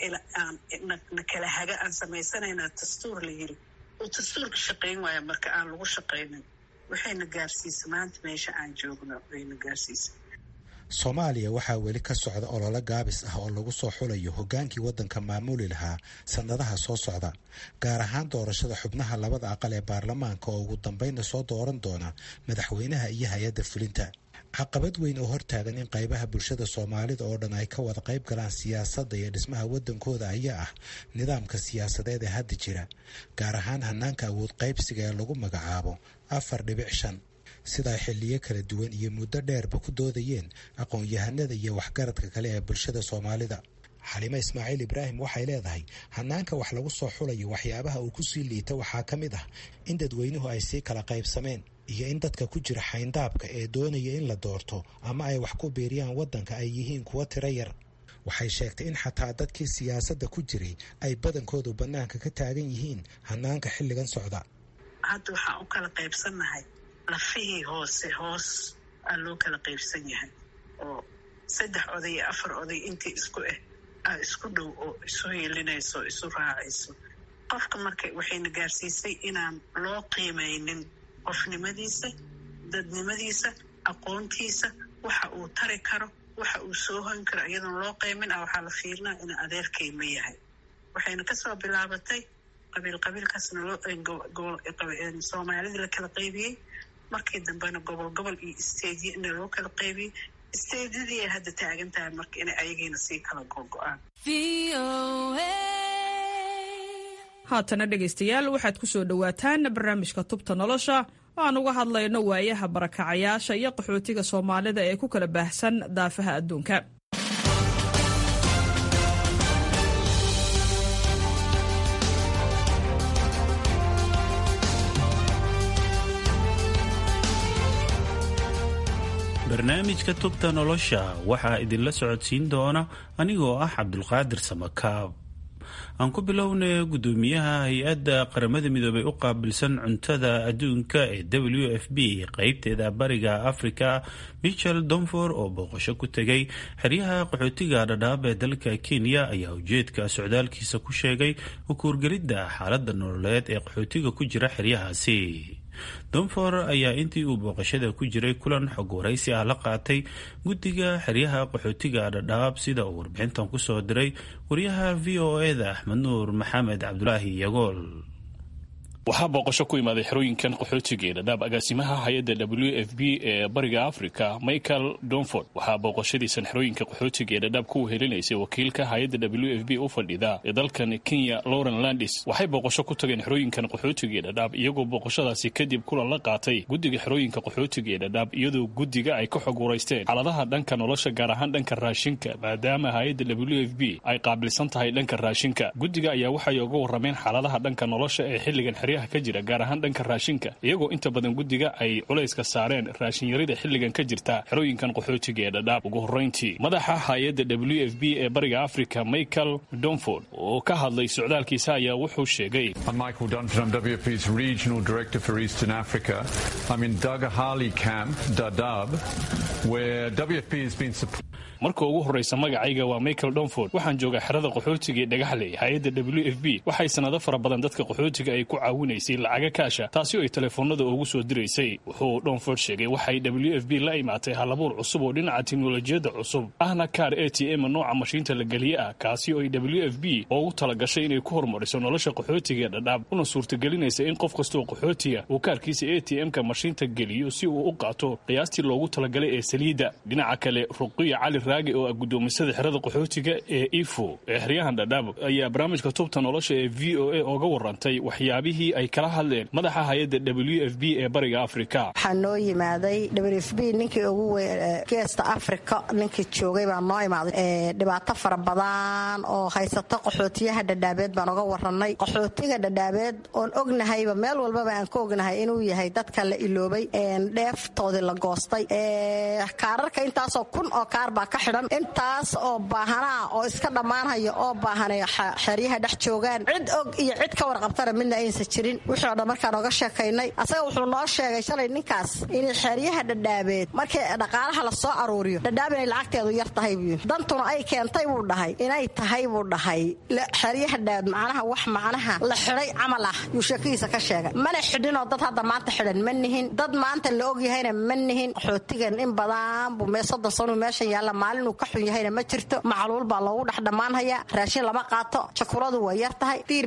na kala haga aan samaysanaynaa dastuur la yiri oo dastuurka shaqayn waaya marka aan lagu shaqaynin. waxayna gaarsiisay maanta meesha aan joogno wayna gaarsiisay. soomaaliya waxaa weli ka socda olole gaabis ah oo lagu soo xulayo hoggaankii waddanka maamuli lahaa sannadaha soo socda, gaar ahaan doorashada xubnaha labada aqal ee baarlamaanka oo ugu dambaynna soo dooran doona madaxweynaha iyo hay-adda fulinta. caqabad weyn oo hortaagan in qaybaha bulshada soomaalida oo dhan ay ka wada qayb galaan siyaasadda iyo dhismaha waddankooda ayaa ah nidaamka siyaasadeed ee hadda jira, gaar ahaan hanaanka awood qaybsiga ee lagu magacaabo 4.5 sidaa xilliyo kala duwan iyo muddo dheerba ku doodayeen aqoon-yahanada iyo waxgaradka kale ee bulshada soomaalida. xaliime ismaaciil ibraahim waxay leedahay hanaanka wax lagu soo xulayo waxyaabaha uu ku sii liita waxaa ka mid ah in dadweynuhu ay sii kala qaybsameen iyo in dadka ku jira xayndaabka ee doonaya in la doorto ama ay wax ku beeriyaan waddanka ay yihiin kuwo tiro yar. waxay sheegtay in xataa dadkii siyaasadda ku jiray ay badankoodu bannaanka ka taagan yihiin hanaanka xilligan socda. hadda waxaan u kala qaybsannahay lafihii hoos aa loo kala qaybsan yahay oo 3 oday iyo 4 oday intii isku dhow oo isu heelinayso isu raacayso. qofka marka waxayna gaarsiisay inaan loo qiimaynin qofnimadiisa, dadnimadiisa, aqoontiisa, waxa uu tari karo, waxa uu soo hoyn karo iyadoon loo qiimin waxaa la fiirinaa inuu adeerkay ma yahay. waxayna kasoo bilaabatay qabiilkaasna soomaalida la kala qaybiyey markii dambena gobol iyo isteedyo in loo kala qeybiyo isteedyadii ay hadda taagan tahay marka inay ayagiina sii kala gogo'aan. haatana dhegaystayaal waxaad ku soo dhowaataan barnaamijka tubta nolosha oo aan uga hadlayno waayaha barakacayaasha iyo qaxootiga soomaalida ee ku kala baahsan daafaha adduunka. barnaamijka tubta nolosha waxaa idinla socodsiin doona anigoo ah cabdulqaadir samakaab. aan ku bilownay gudoomiyaha hay-adda qaramada midoobay u qaabilsan cuntada adduunka ee WFP qaybteeda bariga Afrika Michel Donfor oo booqasho ku tegay xeryaha qaxootiga Dadaab ee dalka Kenya ayaa ujeedka socdaalkiisa ku sheegay u kuurgelidda xaaladda nololeed ee qaxootiga ku jira xeryahaasi. Donfor ayaa intii uu booqashada ku jiray kulan xog waraysi ah la qaatay guddiga xeryaha qaxootiga Dadaab sida uu warbixintan ku soo diray wariyaha VOA-da Axmed Nuur Maxamed Cabdulaahi Yagool. waxaa booqasho ku imaaday xerooyinkan qaxootiga ee Dadaab agaasimaha hay'adda WFP ee bariga Afrika Michael Donford. waxaa booqashadiisan xerooyinka qaxootiga ee Dadaab ku helinaysay wakiilka hay'adda WFP u fadhida ee dalkan Kenya Lauren Landis. waxay booqasho ku tageen xerooyinkan qaxootiga ee Dadaab iyagoo booqashadaasi kadib kulan la qaatay guddiga xerooyinka qaxootiga ee Dadaab iyadoo guddiga ay ka xog wareysteen xaaladaha dhanka nolosha gaar ahaan dhanka raashinka maadaama hay'adda WFP ay qaabilsan tahay dhanka raashinka. guddiga ayaa waxay uga warrameen xaaladaha dhanka nolosha ee xilligan ka jira gaar ahaan dhanka raashinka iyagoo inta badan guddiga ay culayska saareen raashin yarida xilligan ka jirta xerooyinkan qaxootiga ee Dadaab. ugu horreyntii madaxa hay'adda WFP ee bariga Afrika Michael Donford oo ka hadlay socdaalkiisa ayaa wuxuu sheegay Michael Donford, WFP's Regional Director for Eastern Africa. I'm in Dagahali Camp, Dadaab, where WFP has been marka ugu horeysa magacayga waa Michael Donford. waxaan joogaa xerada qaxootiga ee Dhagaxley. hay'adda WFP waxay sanado fara badan dadka qaxootiga ay ku caawinaysay lacaga kaasha taasi oo ay telefoonada ugu soo diraysay. wuxuu Donford sheegay waxay WFP la imaatay halabuur cusub oo dhinaca tiknoolajiyadda cusub ahna kaar ATM nooca mashiinta la geliya ah kaasi oo ay WFP ugu talagashay inay ku horumariso nolosha qaxootiga ee Dadaab una suurtagelinaysa in qof kasta oo qaxootiga uu kaarkiisa ATM-ka mashiinta geliyo si uu u qaato qiyaastii loogu talagalay ee saliida. dhinaca kale Ruqiya Cali oo gudoomisada xerada qaxootiga ee IFO ee xeryahan Dadaab ayaa barnaamijka tubta nolosha ee VOA uga warantay waxyaabihii ay kala hadleen madaxa hay'adda WFP ee bariga Afrika. waxaa noo yimaaday WFP ninkii ugu weyn geesta Afrika ninkii joogay baa noo imaaday dhibaato fara badan oo haysato qaxootiyaha Dadaabeed baan uga waranay. qaxootiga Dadaabeed oon ognahayba meel walbaba aan ka ognahay inuu yahay dadka la iloobay dheeftoodii la goostay kaararka intaasoo kun oo kaar baa ka xidhan intaas oo baahanaa oo iska dhammaanaya oo baahanay xeryaha dhex joogaan cid og iyo cid ka warqabtana midna aysan jirin. wixii oo dhan markaan oga sheekaynay asaga wuxuu noo sheegay shalay ninkaas inay xeryaha Dadaabeed markii dhaqaalaha la soo aruuriyo Dadaab inay lacagteedu yar tahay buu dantuna ay keentay buu dhahay inay tahay buu dhahay xeryaha Dadaab macnaha wax macnaha la xidhay camal ah yuu sheekiisa ka sheegay. mana xidhinoo dad hadda maanta xidhan ma nihin dad maanta la og yahayna ma nihin. qaxootigan in badan buu 30 sano meeshan yaala maalin uu ka xun yahayna ma jirto. macluul baa loogu dhex dhammaanaya raashin lama qaato jakuladu way yar tahay diir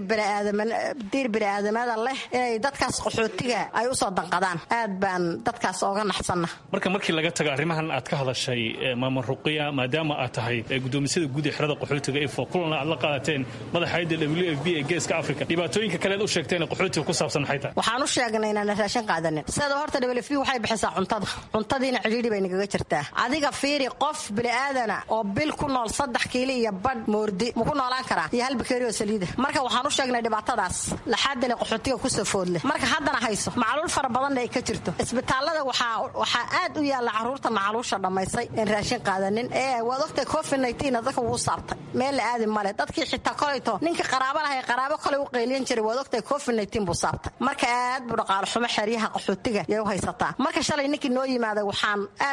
bini'aadamada leh inay dadkaas qaxootiga ay u soo danqadaan aad baan dadkaas ooga naxsanna. markii laga tago arrimahan aad ka hadashay maama Ruqiya maadaama aad tahay gudoomisada guud ee xerada qaxootiga IFO kulana aad la qaadateen madaxa hay'adda WFP ee geeska Afrika dhibaatooyinka kale u sheegteen qaxootiga ku saabsan maxay tahay? waxaan u sheegnay inaan raashin qaadanin sida horta WFP waxay bixisaa cuntadiina ciriiri bay naga jirtaa. adiga fiiri qof bini'aadana oo bil ku nool 3 kiilo iyo badh moordi ma ku noolaan karaa iyo hal bakeeri oo saliida. marka waxaan u sheegnay dhibaatadaas laxaadana qaxootiga ku soo foodle marka haddana hayso macluul fara badan ay ka jirto. isbitaalada waxaa aad u yaala caruurta macluusha dhamaysay in raashin qaadanin waad ogtay COVID-19 dadka wuu saabtay meel la aadi male dadkii xitaa kolayto ninka qaraabo lahay qaraabo kale u qeylin jiray waad ogtay COVID-19 buu saabtay marka aad buu dhaqaale xumo xeryaha qaxootiga yay u haysataa. marka shalay ninkii noo yimaaday waxaan aad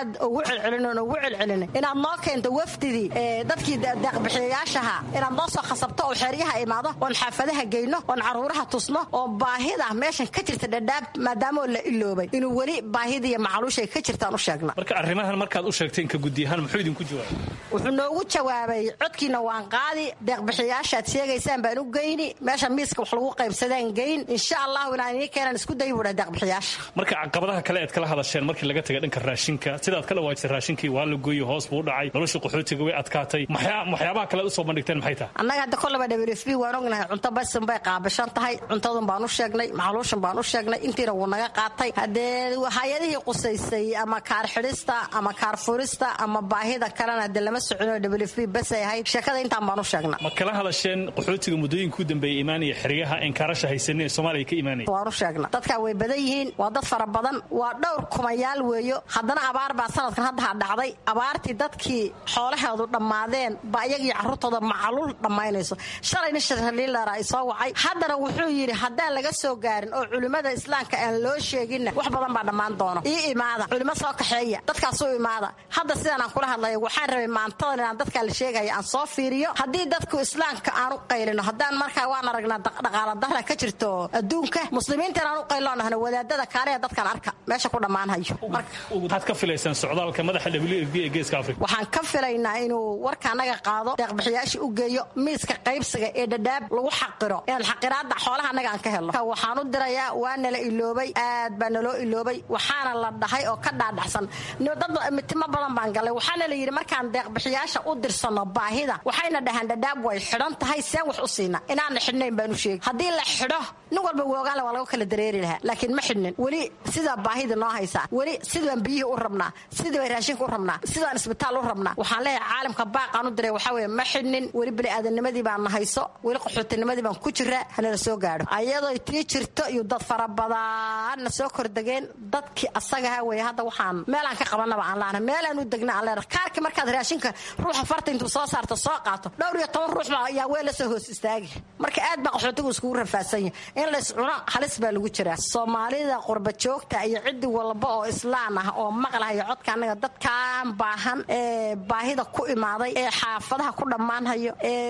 aad ugu celcelin inaad noo keento wafdidii dadkii deeqbixiyayaashaha inaad noo soo khasabto oo xeryaha imaado oon xaafadaha geyno oon caruuraha tusno oo baahida meeshan ka jirta dhadhaab maadaama la iloobay inuu weli baahida iyo macaluushay ka jirtaan u sheegna marka arrimahan markaad u sheegteen ka gudiyahan muxuu idinku jawaabay wuxuu noogu jawaabay codkiina waan qaadi deeqbixiyaashaad sheegaysaan baan u geyni meesha miiska wax lagu qaybsadaan geyn insha Allah inaan idin keenan isku day buura deeqbixiyaasha marka caqabadaha kale aad kala hadasheen markii laga tagay dhanka raashinka sidaad kala waajisay raashinkii waa la gooyay hoos buu dhacay nolosha qaxootiga way adkaatay waxyaabaha kale u soo bandhigteen maxay tahay annaga hadda kollaba WFP waan ognahay cunto basan bay qaabashan tahay cuntadun baan u sheegnay macaluushan baan u sheegnay intiina wuu naga qaatay haddee hay'adihii qusaysay ama kaar xidhista ama kaar furista ama baahida kalena hadda lama socono WFP bas ay ahayd sheekada intaan baan u sheegnay ma kala hadasheen qaxootiga muddooyinka u dambeeyay imaanaya xeryaha in kaarasha haysanay Soomaaliya ka imaanay waan u sheegnay dadka way badan yihiin waa dad fara badan waa dhowr kumayaal weeyo haddana abaar baa sanadkan hadda dhacday abaartii dadkii xoolahoodu dhammaadeen baa iyagii carruurtooda macaluul dhammaynayso shalayna shirhaliilara ay soo wacay haddana wuxuu yidhi haddaan laga soo gaarin oo culimmada islaamka aan loo sheeginna wax badan baa dhammaan doona ii imaada culimo soo kaxeeya dadkaas u imaada hadda sidaan aan kula hadlayo waxaan rabay maantadan inaan dadkaa la sheegaya aan soo fiiriyo haddii dadku islaamka aan u qaylino haddaan markaa waan aragnaa dhaqaala dahra ka jirto adduunka muslimiintan aan u qayloonahno wadaadada kaaleya dadkan arka meesha ku dhammaanhayo waxaad ka filaysaan socdaalka madaxa WFP ee geeska Afrika waxaan ka filaynaa inuu warka anaga qaado deeqbixiyaasha u geeyo miiska qaybsiga ee dhadhaab lagu xaqiro inaan xaqiraada xoolaha anaga aan ka helno waxaan u dirayaa waa nala iloobay aad baa naloo iloobay waxaana la dhahay oo ka dhaadhacsan dad mitimo badan baan galay waxaana la yidhi markaan deeqbixiyaasha u dirsano baahida waxayna dhahaan dhadhaab way xidhan tahay seen wax u siina inaana xidhnayn baan u sheegi haddii la xidho nin walba woogaale waa lagu kala dareeri lahaa laakiin ma xidhnin weli sidaa baahida noo haysaa weli sidaan biyihii u rabnaa sidii raashinka u rabnaa sidaan isbitaal u rabnaa waxaan leeyahay caalamka baaqaan u diray waxaa weeye ma xidhnin weli bini'aadanimadii baan nahayso weli qaxootinimadii baan ku jiraa hanala soo gaadho ayadoo tii jirto iyo dad fara badanna soo kordegeen dadkii asagaha weeye hadda waxaan meelaan ka qabanaba aan laana meelaan u degna aan leenahay kaarkii markaad raashinka ruuxa farta intuu soo saarto soo qaato dhowr iyo 10 ruux baa ayaa weel la soo hoos istaagi marka aad baa qaxootigu iskugu rafaadsan yahay in la iscuno halis baa lagu jiraa Soomaalida qurba joogta iyo cid walba oo islaan ah oo maqlahayo codka anaga dadkaan baahan ee baahida ku imaaday ee xaafadaha ku dhammaanhayo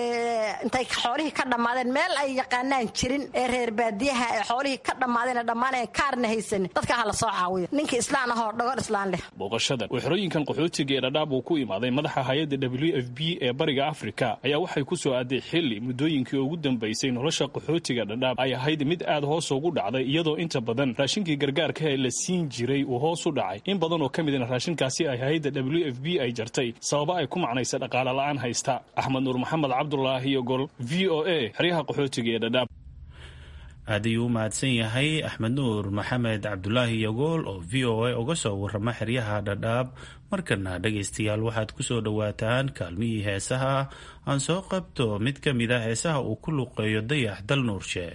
ee intay xoolihii ka dhammaadeen meel ay yaqaanaan jirin ee reer baadiyaha ee xoolihii ka dhammaadeen dhammaaneen kaarna haysan dadka hala soo caawiyo ninka islaan ah oo dhagoon islaan leh booqashada xerooyinkan qaxootiga ee dhadhaab uu ku imaaday madaxa hay'adda WFP ee bariga Afrika ayaa waxay ku soo aaday xilli muddooyinkii ugu dambeysay nolosha qaxootiga dhadhaab ay ahayd mid aad hoos ugu dhacday iyadoo inta badan raashinkii gargaarka ee la siin jiray uu hoos u dhacay in badan oo kamid ah raashinkaasi ay hay'adda WFP ay jartay sabab ay ku macnaysa dhaqaale la'aan haysta Axmed Nuur Maxamed Cabdullaahi Yogol VOA xeryaha qaxootiga ee dhadhaab aad ayuu u mahadsan yahay Axmed Nuur Maxamed Cabdullaahi Yogol oo VOA uga soo warrama xeryaha dhadhaab markana dhagaystayaal waxaad ku soo dhawaataan kaalmihii heesaha aan soo qabto mid ka mid ah heesaha uu ku luqeeyo Dayax Dal Nuurshe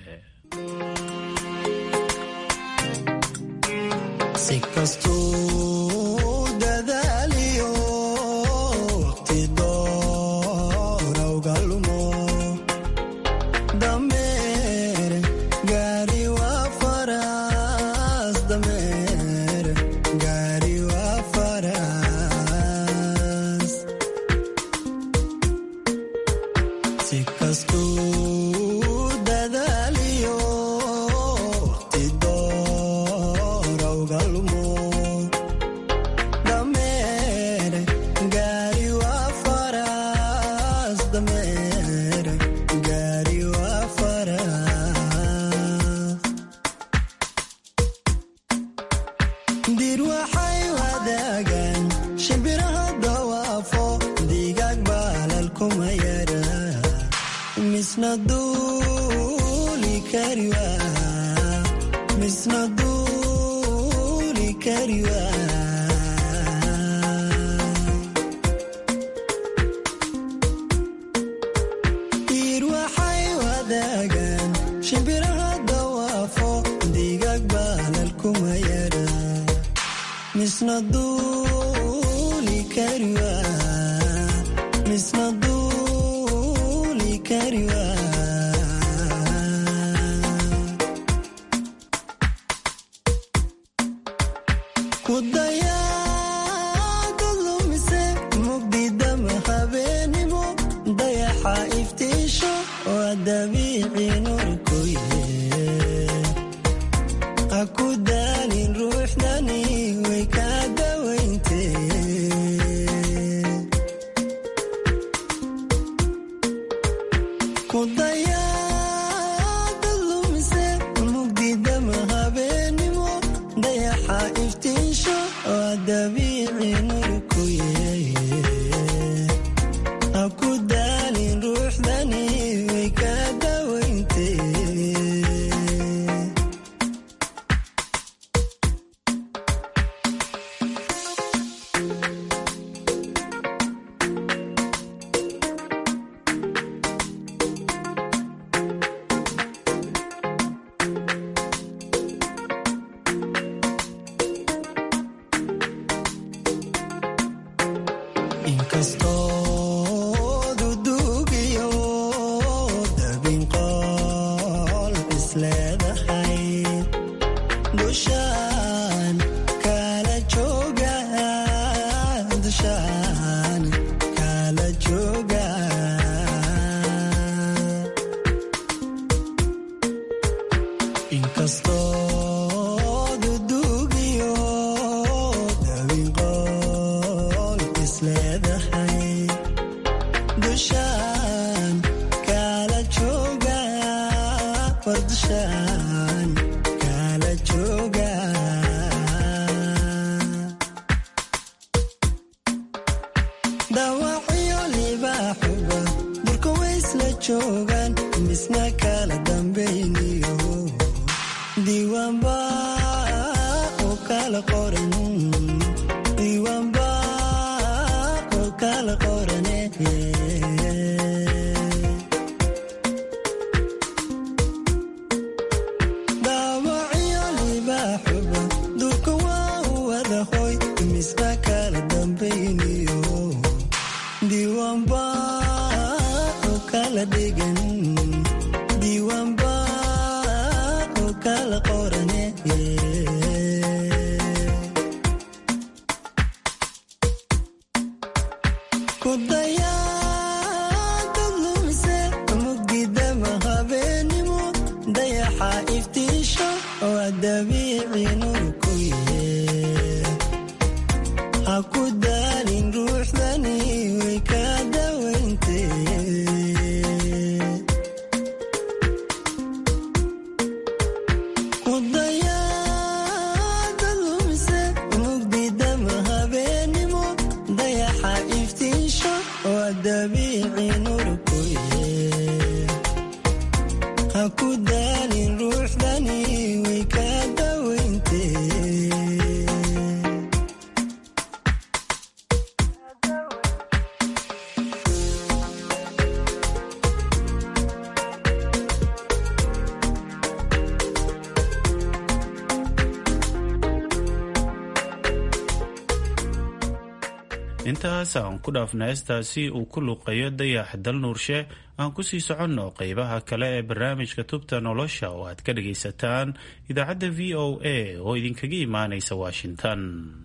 intaas aan ku dhaafna heestaasi uu ku luuqayo dayax dal nuurshe aan ku sii soconno qaybaha kale ee barnaamijka tubta nolosha oo aad ka dhagaysataan idaacadda v o a oo idinkaga imaanaysa washington.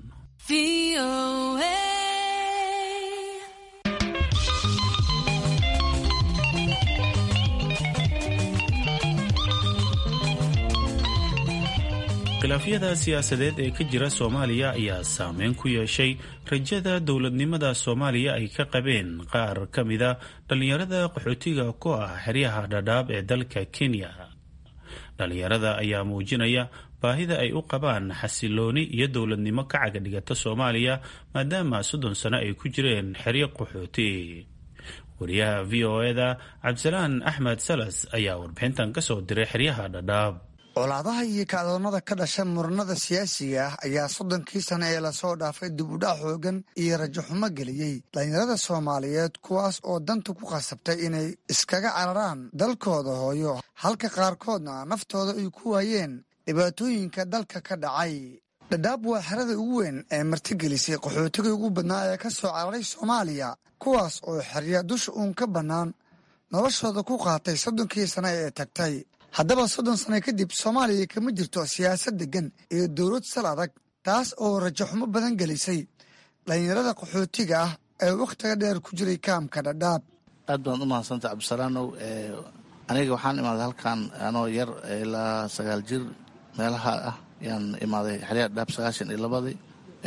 khilaafyada siyaasadeed ee ka jira soomaaliya ayaa saameyn ku yeeshay rajada dowladnimada soomaaliya ay ka qabeen qaar ka mida dhallinyarada qaxootiga ku ah xeryaha dhadhaab ee dalka kenya. dhallinyarada ayaa muujinaya baahida ay u qabaan xasilooni iyo dowladnimo ka caga dhigata soomaaliya maadaama 30 sano ay ku jireen xeryo qaxooti. wariyaha v o e-da cabdisalaan axmed salas ayaa warbixintan ka soo diray xeryaha dhadhaab. colaadaha iyo kacdoonnada ka dhasha muranada siyaasiga ah ayaa 30kii sano ee lasoo dhaafay dib u dhac xoogan iyo rajo xumo geliyey dhallinyarada soomaaliyeed kuwaas oo danta ku khasabtay inay iskaga cararaan dalkooda hooyo halka qaarkoodna naftooda ay ku waayeen dhibaatooyinka dalka ka dhacay. dhadhaab waa xerada ugu weyn ee martigelisay qaxootiga ugu badnaa ee ka soo cararay soomaaliya kuwaas oo xerya dusha uun ka bannaan noloshooda ku qaatay 30kii sano ee tagtay. haddaba 30 sano kadib soomaaliya kama jirto siyaasad deggan iyo dowlad sal adag taas oo rajo xumo badan gelisay dhallinyarada qaxootiga ah ee wakhtiga dheer ku jiray kaamka dhadhaab. aad baan u mahadsantay cabdisalaanow. aniga waxaan imaaday halkan anoo yar ilaa 9 jir meelaha ah yaan imaaday xeryaha dhadhaab 92.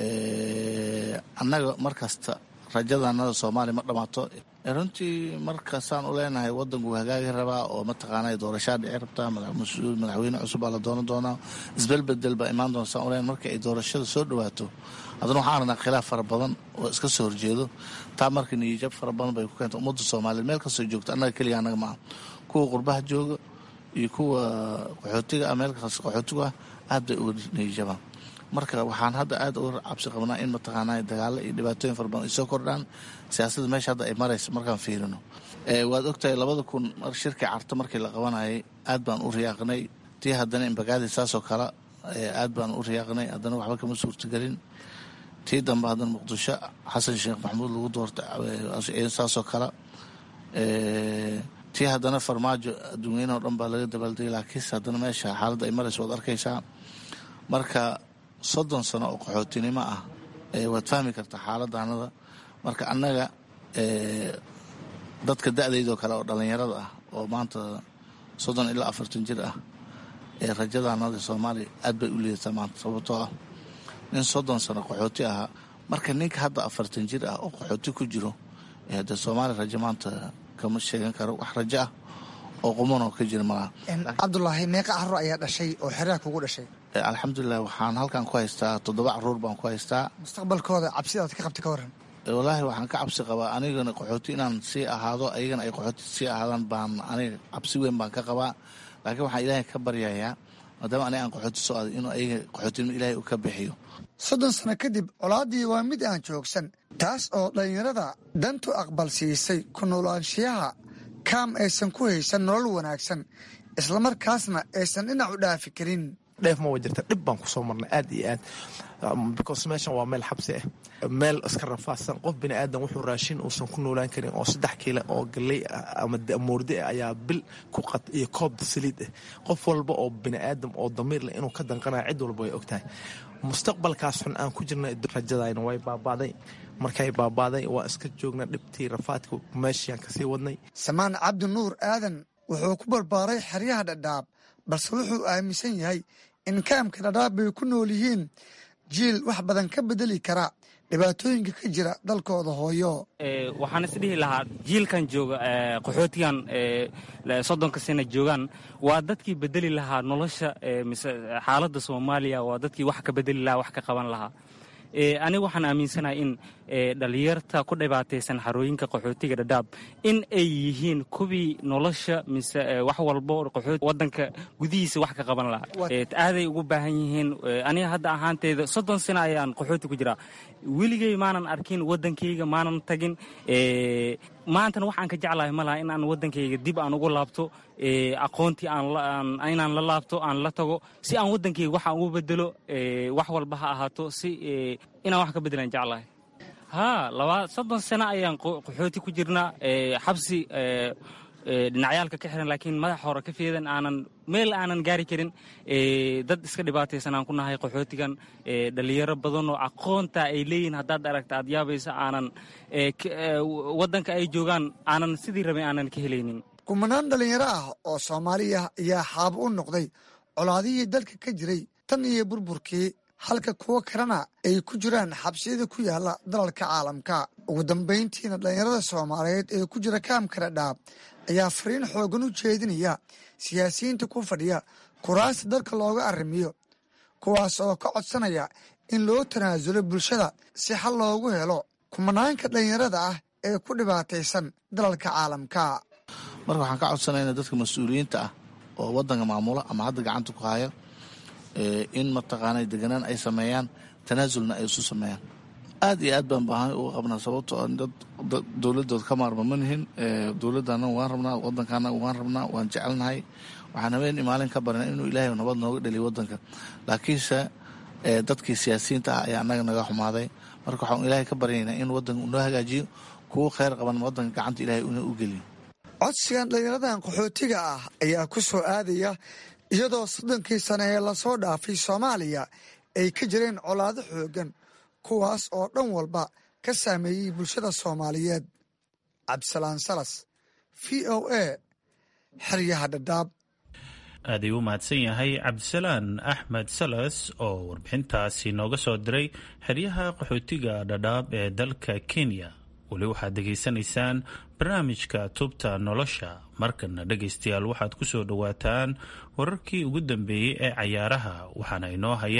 annaga markasta rajadanada soomaaliya ma dhammaato. runtii markaasaan u leenahay wadanku hagaagi rabaa oo mataqaana doorashaa dhici rabtaa madaxweyne cusub baa la doonan doonaa isbelbedel baa imaan doona saan u leenahay marka ay doorashada soo dhawaato haddana waxaan aragnaa khilaaf fara badan oo iska soo horjeedo taa marka niyijab fara badan bay ku keenta ummadda soomaaliyeed meel kastoo joogto annaga keliga annaga maaha kuwa qurbaha jooga iyo kuwa qaxootiga ah meel kasta qaxootigu ah aad bay uga niyijabaan. marka waxaan hadda aad uga cabsi qabnaa in mataqaana dagaalo iyo dhibaatooyin fara badan ay soo kordhaan siyaasadda meesha hadda ay marayso markaan fiirino. waad ogtahay 2000 shirkii carto markii la qabanayay aad baan u riyaaqnay tii haddana imbagaadii saasoo kale aad baan u riyaaqnay haddana waxba kama suurtagelin. tii dambe haddana muqdisho xasan sheekh maxamuud lagu doortay saasoo kale tii haddana farmaajo adduunyahoo dhan baa laga dabaaldegay laakiinse haddana meesha xaaladda ay maraysa waad arkaysaa marka 30 sano oo qaxootinimo ah waad fahmi kartaa xaaladdaanada marka annaga dadka da'daydoo kale oo dhallinyarada ah oo maanta 30 ilaa 40 jir ah rajadaanada soomaaliya aad bay u liidataa maanta sababtoo ah nin 30 sano qaxooti ahaa marka ninka hadda 40 jir ah oo qaxooti ku jiro de soomaaliya rajo maanta kama sheegan karo wax rajo ah oo qumanoo ka jira malaha. cabdulaahi meeqa carruur ayaa dhashay oo xeryaha kugu dhashay? alxamdulilah waxaan halkan ku haystaa 7 carruur baan ku haystaa. mustaqbalkooda cabsidaad ka qabta ka waran? wallaahi waxaan ka cabsi qabaa anigana qaxooti inaan sii ahaado ayagana ay qaxooti sii ahaadaan baan aniga cabsi weyn baan ka qabaa laakiin waxaan ilaahay ka baryayaa maadaama aniga aan qaxooti soo aaday inuu ayaga qaxootinimo ilaahay u ka bixiyo. 30 sano kadib colaaddii waa mid aan joogsan taas oo dhallinyarada dantu aqbal siisay ku noolaanshiyaha kaam aysan ku haysan nolol wanaagsan islamarkaasna aysan dhinac u dhaafi karin. dheef ma wa jirta dhib baan ku soo marnay aad iyo aad because meeshan waa meel xabsi ah meel iska rafaadsan qof bini aadan wuxuu raashin uusan ku noolaan karin oo 3 kiilo oo galley ah ama moorde ah ayaa bil ku qad iyo koob saliid ah qof walba oo bini aadam oo damiir leh inuu ka danqanayo cid walba way ogtahay mustaqbalkaas xun aan ku jirnay rajadayna way baabaaday markay baabaaday waa iska joogna dhibtii rafaadka meeshaan ka sii wadnay. samaan cabdi nuur aadan wuxuu ku barbaaray xeryaha dhadhaab balse wuxuu aaminsan yahay in kaamka dhadhaab bay ku nool yihiin jiil wax badan ka bedeli kara dhibaatooyinka ka jira dalkooda hooyo. waxaan isdhihi lahaa jiilkan jooga qaxootigan 30 sano joogaan waa dadkii bedeli lahaa nolosha mise xaaladda Soomaaliya waa dadkii wax ka bedeli lahaa wax ka qaban lahaa. aniga waxaan aaminsanahay in dhalinyarta ku dhibaataysan xarooyinka qaxootiga dhadhaab in ay yihiin kuwii nolosha mise wax walbo qaxooti wadanka gudihiisa wax ka qaban lahaa aaday ugu baahan yihiin. aniga hadda ahaanteeda 30 sano ayaan qaxooti ku jiraa weligay maanan arkin wadankayga maanan tagin maantana waxaan ka jeclahay malaha in aan wadankayga dib aan ugu laabto aqoontii inaan la laabto aan la tago si aan wadankayga wax aan ugu bedelo wax walba ha ahaato si inaan wax ka bedelaan jeclahay. 30 sano ayaan qaxooti ku jirnaa xabsi dhinacyaalka ka xiran laakiin madax hore ka fiidan meel aanan gaari karin dad iska dhibaataysan aan ku nahay qaxootigan dhalinyaro badan oo aqoonta ay leeyihiin haddaad aragta aad yaabaysa wadanka ay joogaan aanan sidii rabay aanan ka helaynin. kumanaan dhalinyaro ah oo soomaaliya ayaa xaabo u noqday colaadihii dalka ka jiray tan iyo burburkii halka kuwo kalena ay ku jiraan xabsiyada ku yaala dalalka caalamka. ugu dambayntiina dhalinyarada soomaaliyeed ee ku jira kaamka dhadhaab ayaa fariin xoogan u jeedinaya siyaasiyiinta ku fadhiya kuraasta dalka looga arrimiyo kuwaas oo ka codsanaya in loo tanaasulo bulshada si xal loogu helo kumanaanka dhalinyarada ah ee ku dhibaataysan dalalka caalamka. marka waxaan ka codsanayna dadka mas-uuliyiinta ah oo wadanka maamula ama hadda gacanta ku haya in mataqaanay deganaan ay sameeyaan tanaasulna ay isu sameeyaan. aad iyo aad baan baahan uga qabnaa sababtoo dad dowladooda ka maarma manihin dowladana waan rabnaa wadankaana waan rabnaa waan jecelnahay waxaan habeen maalin ka barnay inuu ilaahay nabad nooga dhaliyo wadanka laakiinse dadkii siyaasiyiinta ah ayaa annaga naga xumaaday marka waxaan ilaahay ka baryaynaa in wadanka unoo hagaajiyo kuwo kheyr qaban wadanka gacanta ilaahay una u geliyo. codsigan dhalinyaradan qaxootiga ah ayaa ku soo aadaya iyadoo 30 sano ee lasoo dhaafay Soomaaliya ay ka jireen colaado xoogan kuwaas oo dhan walba ka saameeyey bulshada Soomaaliyeed. Cabdisalaan Salas VOA xeryaha dhadhaab. aad ayuu u mahadsan yahay cabdisalaan axmed salas oo warbixintaasi nooga soo diray xeryaha qaxootiga dhadhaab ee dalka Kenya. weli waxaad dhegaysanaysaan barnaamijka tubta nolosha markana dhegaystayaal waxaad ku soo dhowaataan wararkii ugu dambeeyey ee cayaaraha waxaana inoo haya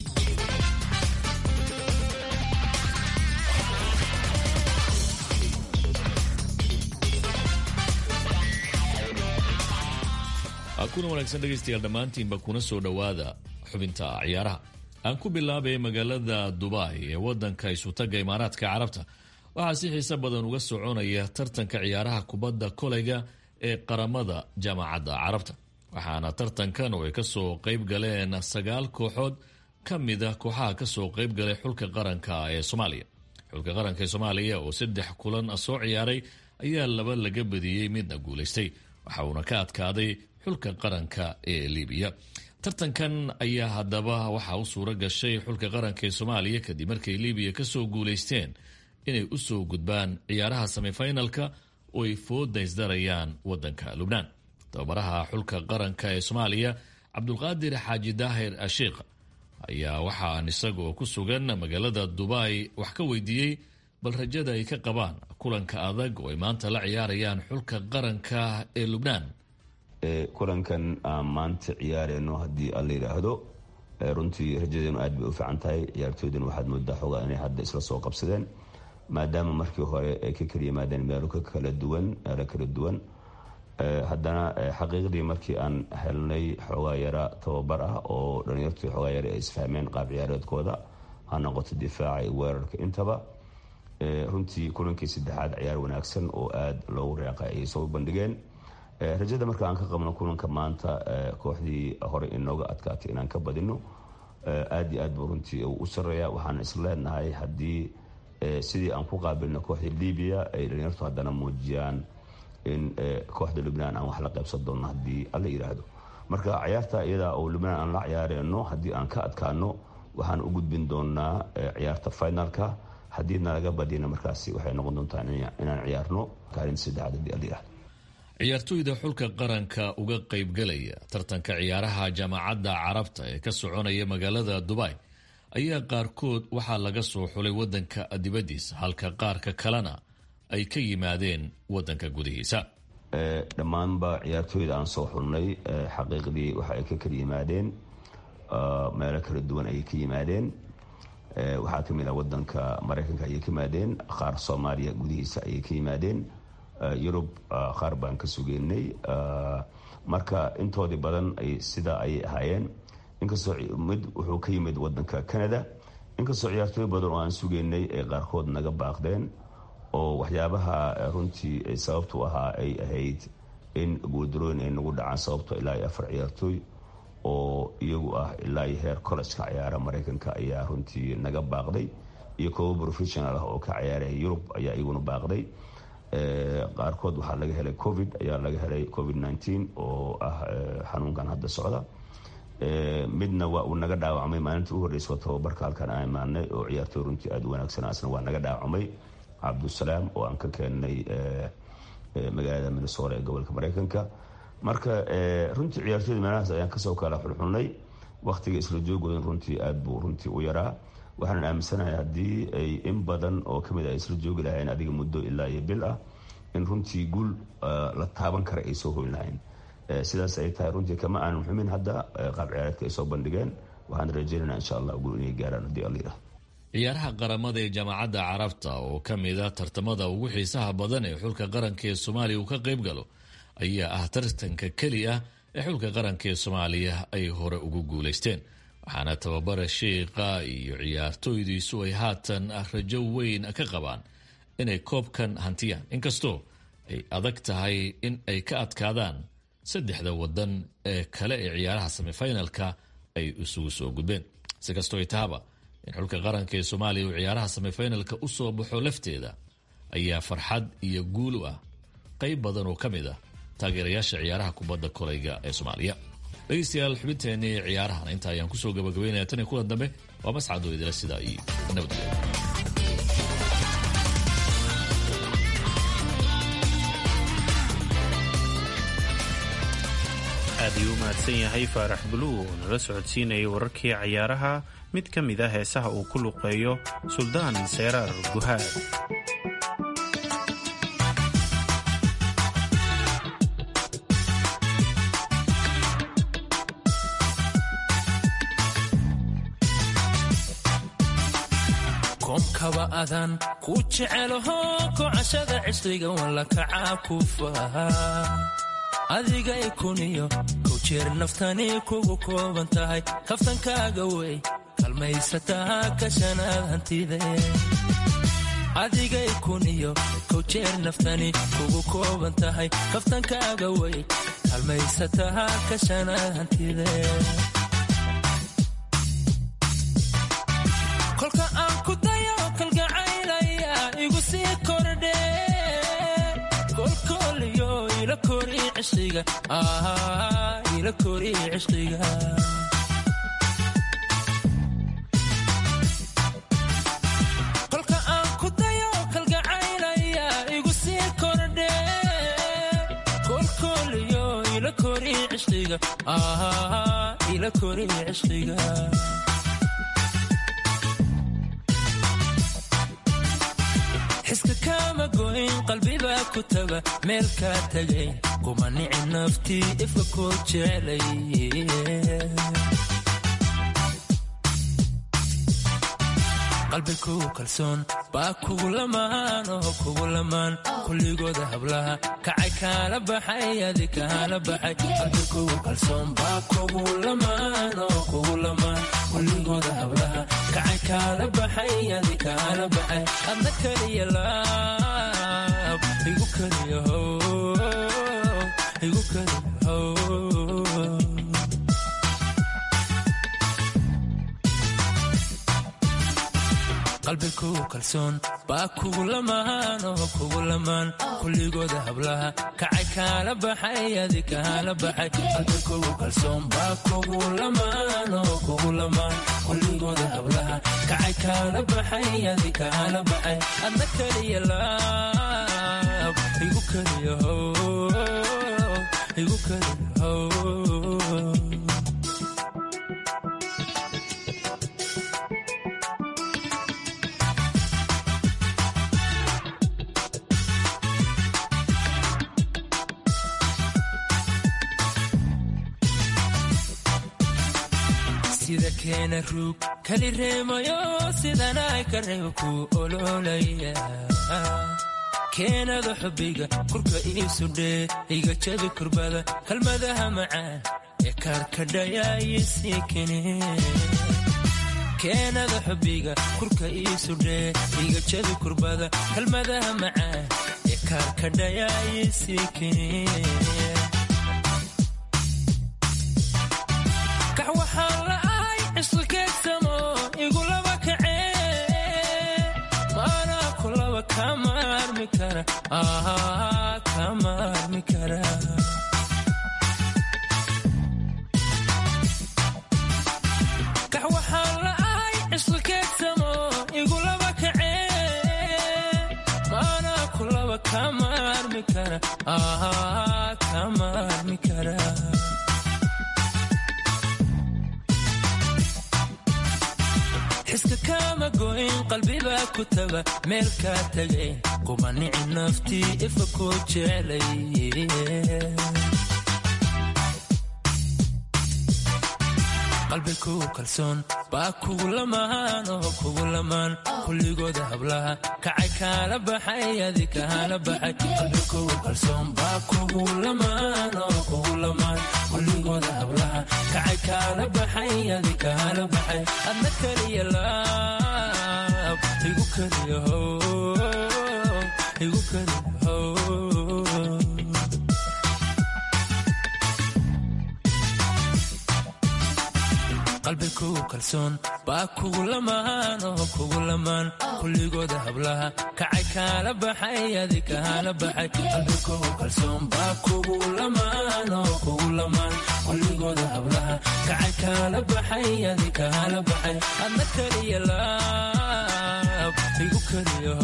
kuna wanaagsan dhegaystayaal dhammaantiinba kuna soo dhowaada xubinta ciyaaraha. aan ku bilaabay magaalada Dubai ee wadanka isutaga Imaaraadka Carabta waxaa si xiiso badan uga soconaya tartanka ciyaaraha kubadda koleyga ee qaramada jaamacadda Carabta waxaana tartankan oo ay ka soo qayb galeen 9 kooxood ka mid ah kooxaha ka soo qayb galay xulka qaranka ee soomaaliya. xulka qaranka ee soomaaliya oo 3 kulan soo ciyaaray ayaa 2 laga badiyey midna guulaystay, waxa uuna ka adkaaday xulka qaranka ee liibiya. tartankan ayaa haddaba waxaa u suuro gashay xulka qaranka ee soomaaliya kadib markay liibiya ka soo guulaysteen inay u soo gudbaan ciyaaraha semifinalka oo ay foodaysdarayaan waddanka lubnaan. tababaraha xulka qaranka ee soomaaliya cabdulqaadir xaaji daahir ashiikh ayaa waxaan isagoo ku sugan magaalada dubai wax ka weydiiyey bal rajada ay ka qabaan kulanka adag oo ay maanta la ciyaarayaan xulka qaranka ee lubnaan. kulankan aan maanta ciyaareyno haddii alla yidhaahdo runtii rajadeenu aad bay u fiican tahay. ciyaartooydana waxaad moodaa xoogaa inay hadda isla soo qabsadeen, maadaama markii hore ay ka kala yimaadeen meelo kala duwan. haddana xaqiiqdii markii aan helnay xoogaa yara tababar ah oo dhalinyartu xoogaa yara ay isfahmeen qaab ciyaareedkooda, ha noqoto difaaca iyo weerarka intaba. runtii kulankii 3aad ciyaar wanaagsan oo aad loogu reeqay ayay soo bandhigeen. rajada marka aan ka qabno kulanka maanta kooxdii hore inooga adkaatay inaan ka badino aad iyo aad buu runtii u sareeya. waxaan isleenahay haddii sidii aan ku qaabilno kooxdii libiya ay dhalinyartu haddana muujiyaan in kooxda lubnaan aan wax la qaybsan doono haddii alla yidhaahdo. marka ciyaarta iyada oo lubnaan aan la ciyaareyno haddii aan ka adkaano waxaan u gudbin doonaa ciyaarta finalka. haddii nalaga badina markaasi waxay noqon doontaa inaan ciyaarno kaalinta 3aad haddii alla yidhaahdo. ciyaartooyda xulka qaranka uga qaybgalaya tartanka ciyaaraha jaamacadda carabta ee ka soconaya magaalada dubai ayaa qaarkood waxaa laga soo xulay waddanka dibaddiisa, halka qaarka kalena ay ka yimaadeen waddanka gudihiisa. dhammaanba ciyaartooyda aan soo xulnay xaqiiqdii waxa ay ka kala yimaadeen meelo kala duwan ayay ka yimaadeen. waxaa ka mid ah waddanka maraykanka ayay ka yimaadeen, qaar soomaaliya gudihiisa ayay ka yimaadeen, yurub qaar baan ka sugeynay. marka intoodii badan sidaa ayay ahaayeen. inkastoo mid wuxuu ka yimid waddanka canada, inkastoo ciyaartooy badan oo aan sugeynay ay qaarkood naga baaqdeen oo waxyaabaha runtii sababtu ahaa ay ahayd in guuldarooyin ay nagu dhacaan. sababto ilaa 4 ciyaartooy oo iyagu ah ilaa heer college-ka ciyaara maraykanka ayaa runtii naga baaqday, iyo koobo professional ah oo ka ciyaaraya yurub ayaa iyaguna baaqday. qaarkood waxaa laga helay covid-19 oo ah xanuunkan hadda socda. midna waa uu naga dhaawacmay maalinta u horreysay tababarka halkan aan imaanay oo ciyaartooy runtii aad u wanaagsan asna waa naga dhaawacmay, cabdusalaam oo aan ka keennay magaalada minnesota ee gobolka maraykanka. marka runtii ciyaartooyda meelahaas ayaan kasoo kala xulxulnay. wakhtiga isla joogoodan runtii aad buu runtii u yaraa. waxaan aaminsanahay haddii ay in badan oo kamid ah isla joogi lahayn adiga muddo ilaa iyo bil ah in runtii guul la taaban kara ay soo hoyn lahayn. sidaas ay tahay runtii kama aanan xumin hadda qaab ciyaareedka ay soo bandhigeen. waxaan rajaynaynaa insha allah guul inay gaaraan haddii alla yidhaahdo. ciyaaraha qaramada ee jaamacadda carabta oo ka mid ah tartamada ugu xiisaha badan ee xulka qaranka ee soomaaliya uu ka qayb galo ayaa ah tartanka keli ah ee xulka qaranka ee soomaaliya ay hore ugu guulaysteen. waxaana tababara shiikha iyo ciyaartooydiisu ay haatan rajo weyn ka qabaan inay koobkan hantiyaan, inkastoo ay adag tahay in ay ka adkaadaan 3 waddan ee kale ee ciyaaraha semifinalka ay isugu soo gudbeen. si kastoo ay tahaba in xulka qaranka ee soomaaliya uu ciyaaraha semifinalka u soo baxo lafteeda ayaa farxad iyo guul u ah qayb badan oo ka mid ah taageerayaasha ciyaaraha kubadda kolayga ee soomaaliya. dhegeystayaal, xubinteenii ciyaarahan inta ayaan kusoo gabagabeynaya. tan iyo kulan dambe waa mascad oo idila sidaa iyo nabadgelyo. aad ayuu u mahadsan yahay faarax buluw oo nala socodsiinayay wararkii cayaaraha. mid ka mid ah heesaha uu ku luqeeyo suldaan seeraar guhaad. koomkaba adan ku jecelaho kocashada cisriga walla kacaa ku fahaa adigay kuniyo kow jeer naftani kugu kooban tahay kaftankaaga wey kalmaysataa kashanaad hantide adigay kuniyo kow jeer naftani kugu kooban tahay kaftankaaga wey kalmaysataa kashanaad hantide kori cishqiga ila kori cishqiga kolka aan ku dayo kalgacaylaya igu sii kordhe kolkoliyo ila kori cishqiga ila kori cishqiga xiska kama goyn qalbibaa ku taga meel kaa tagay kuma nici naftii ifka ku jecelay qalbi kugu kalsoon baa kugu lamaan oo kugu lamaan kulligooda hablaha kacay kaala baxay adi kaala baxay qalbi kugu kalsoon baa kugu lamaan oo kugu lamaan kulligooda hablaha kacay kaala baxay adi kaala baxay adna kaliya laab igu kaliya igu kaliya qalbi kugu kalsoon baa kugu lamaan oo kugu lamaan kulligooda hablaha kacay kaala baxay adi kaala baxay qalbi kugu kalsoon baa kugu lamaan oo kugu lamaan kulligooda hablaha kacay kaala baxay adi kaala baxay adna kaliya laab igu kaliya igu kaliya sida keena ruug kali reemayo sidanay ka reebo ku ololaya keenada xubbiga kurka iisu dhee iga jabi kurbada kalmadaha macaan ee kaarkadhayaayisii kene keenada xubbiga kurka iisu dhee iga jabi kurbada kalmadaha macaan ee kaarkadhayaayisii kene kax waxaan la'ay cisqikeegsamo igulaba kacee maanaa kulaba kama armi kara kama armi kara kax waxaan la'ay cisqikeegsamo igulaba kacee maanaa kulaba kama armi kara kama armi kara xiska kama goyn qalbibaa ku taga meel kaa tagay kuma nici naftii ifa ku jecelay qalbi kugu kalsoon baa kugu lamaan oo kugu lamaan kulligooda hablaha kacay kaala baxay adi kaala baxay qalbi kugu kalsoon baa kugu lamaan oo kugu lamaan kulligooda hablaha kacay kaala baxay adi kaala baxay adna kaliya laab igu kaliya igu kaliya qalbi kugu kalsoon baa kugu lamaan oo kugu lamaan kulligooda hablaha kacay kaala baxay adi kaala baxay qalbi kugu kalsoon baa kugu lamaan oo kugu lamaan kulligooda hablaha kacay kaala baxay adi kaala baxay adna kaliya laab igu kaliya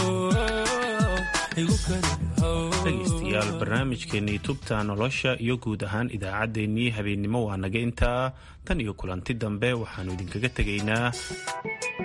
igu kaliya dhegaystayaal barnaamijkeennii tubta nolosha iyo guud ahaan idaacaddeenii habeennimo waa naga intaa tan iyo kulanti dambe waxaannu idinkaga tegaynaa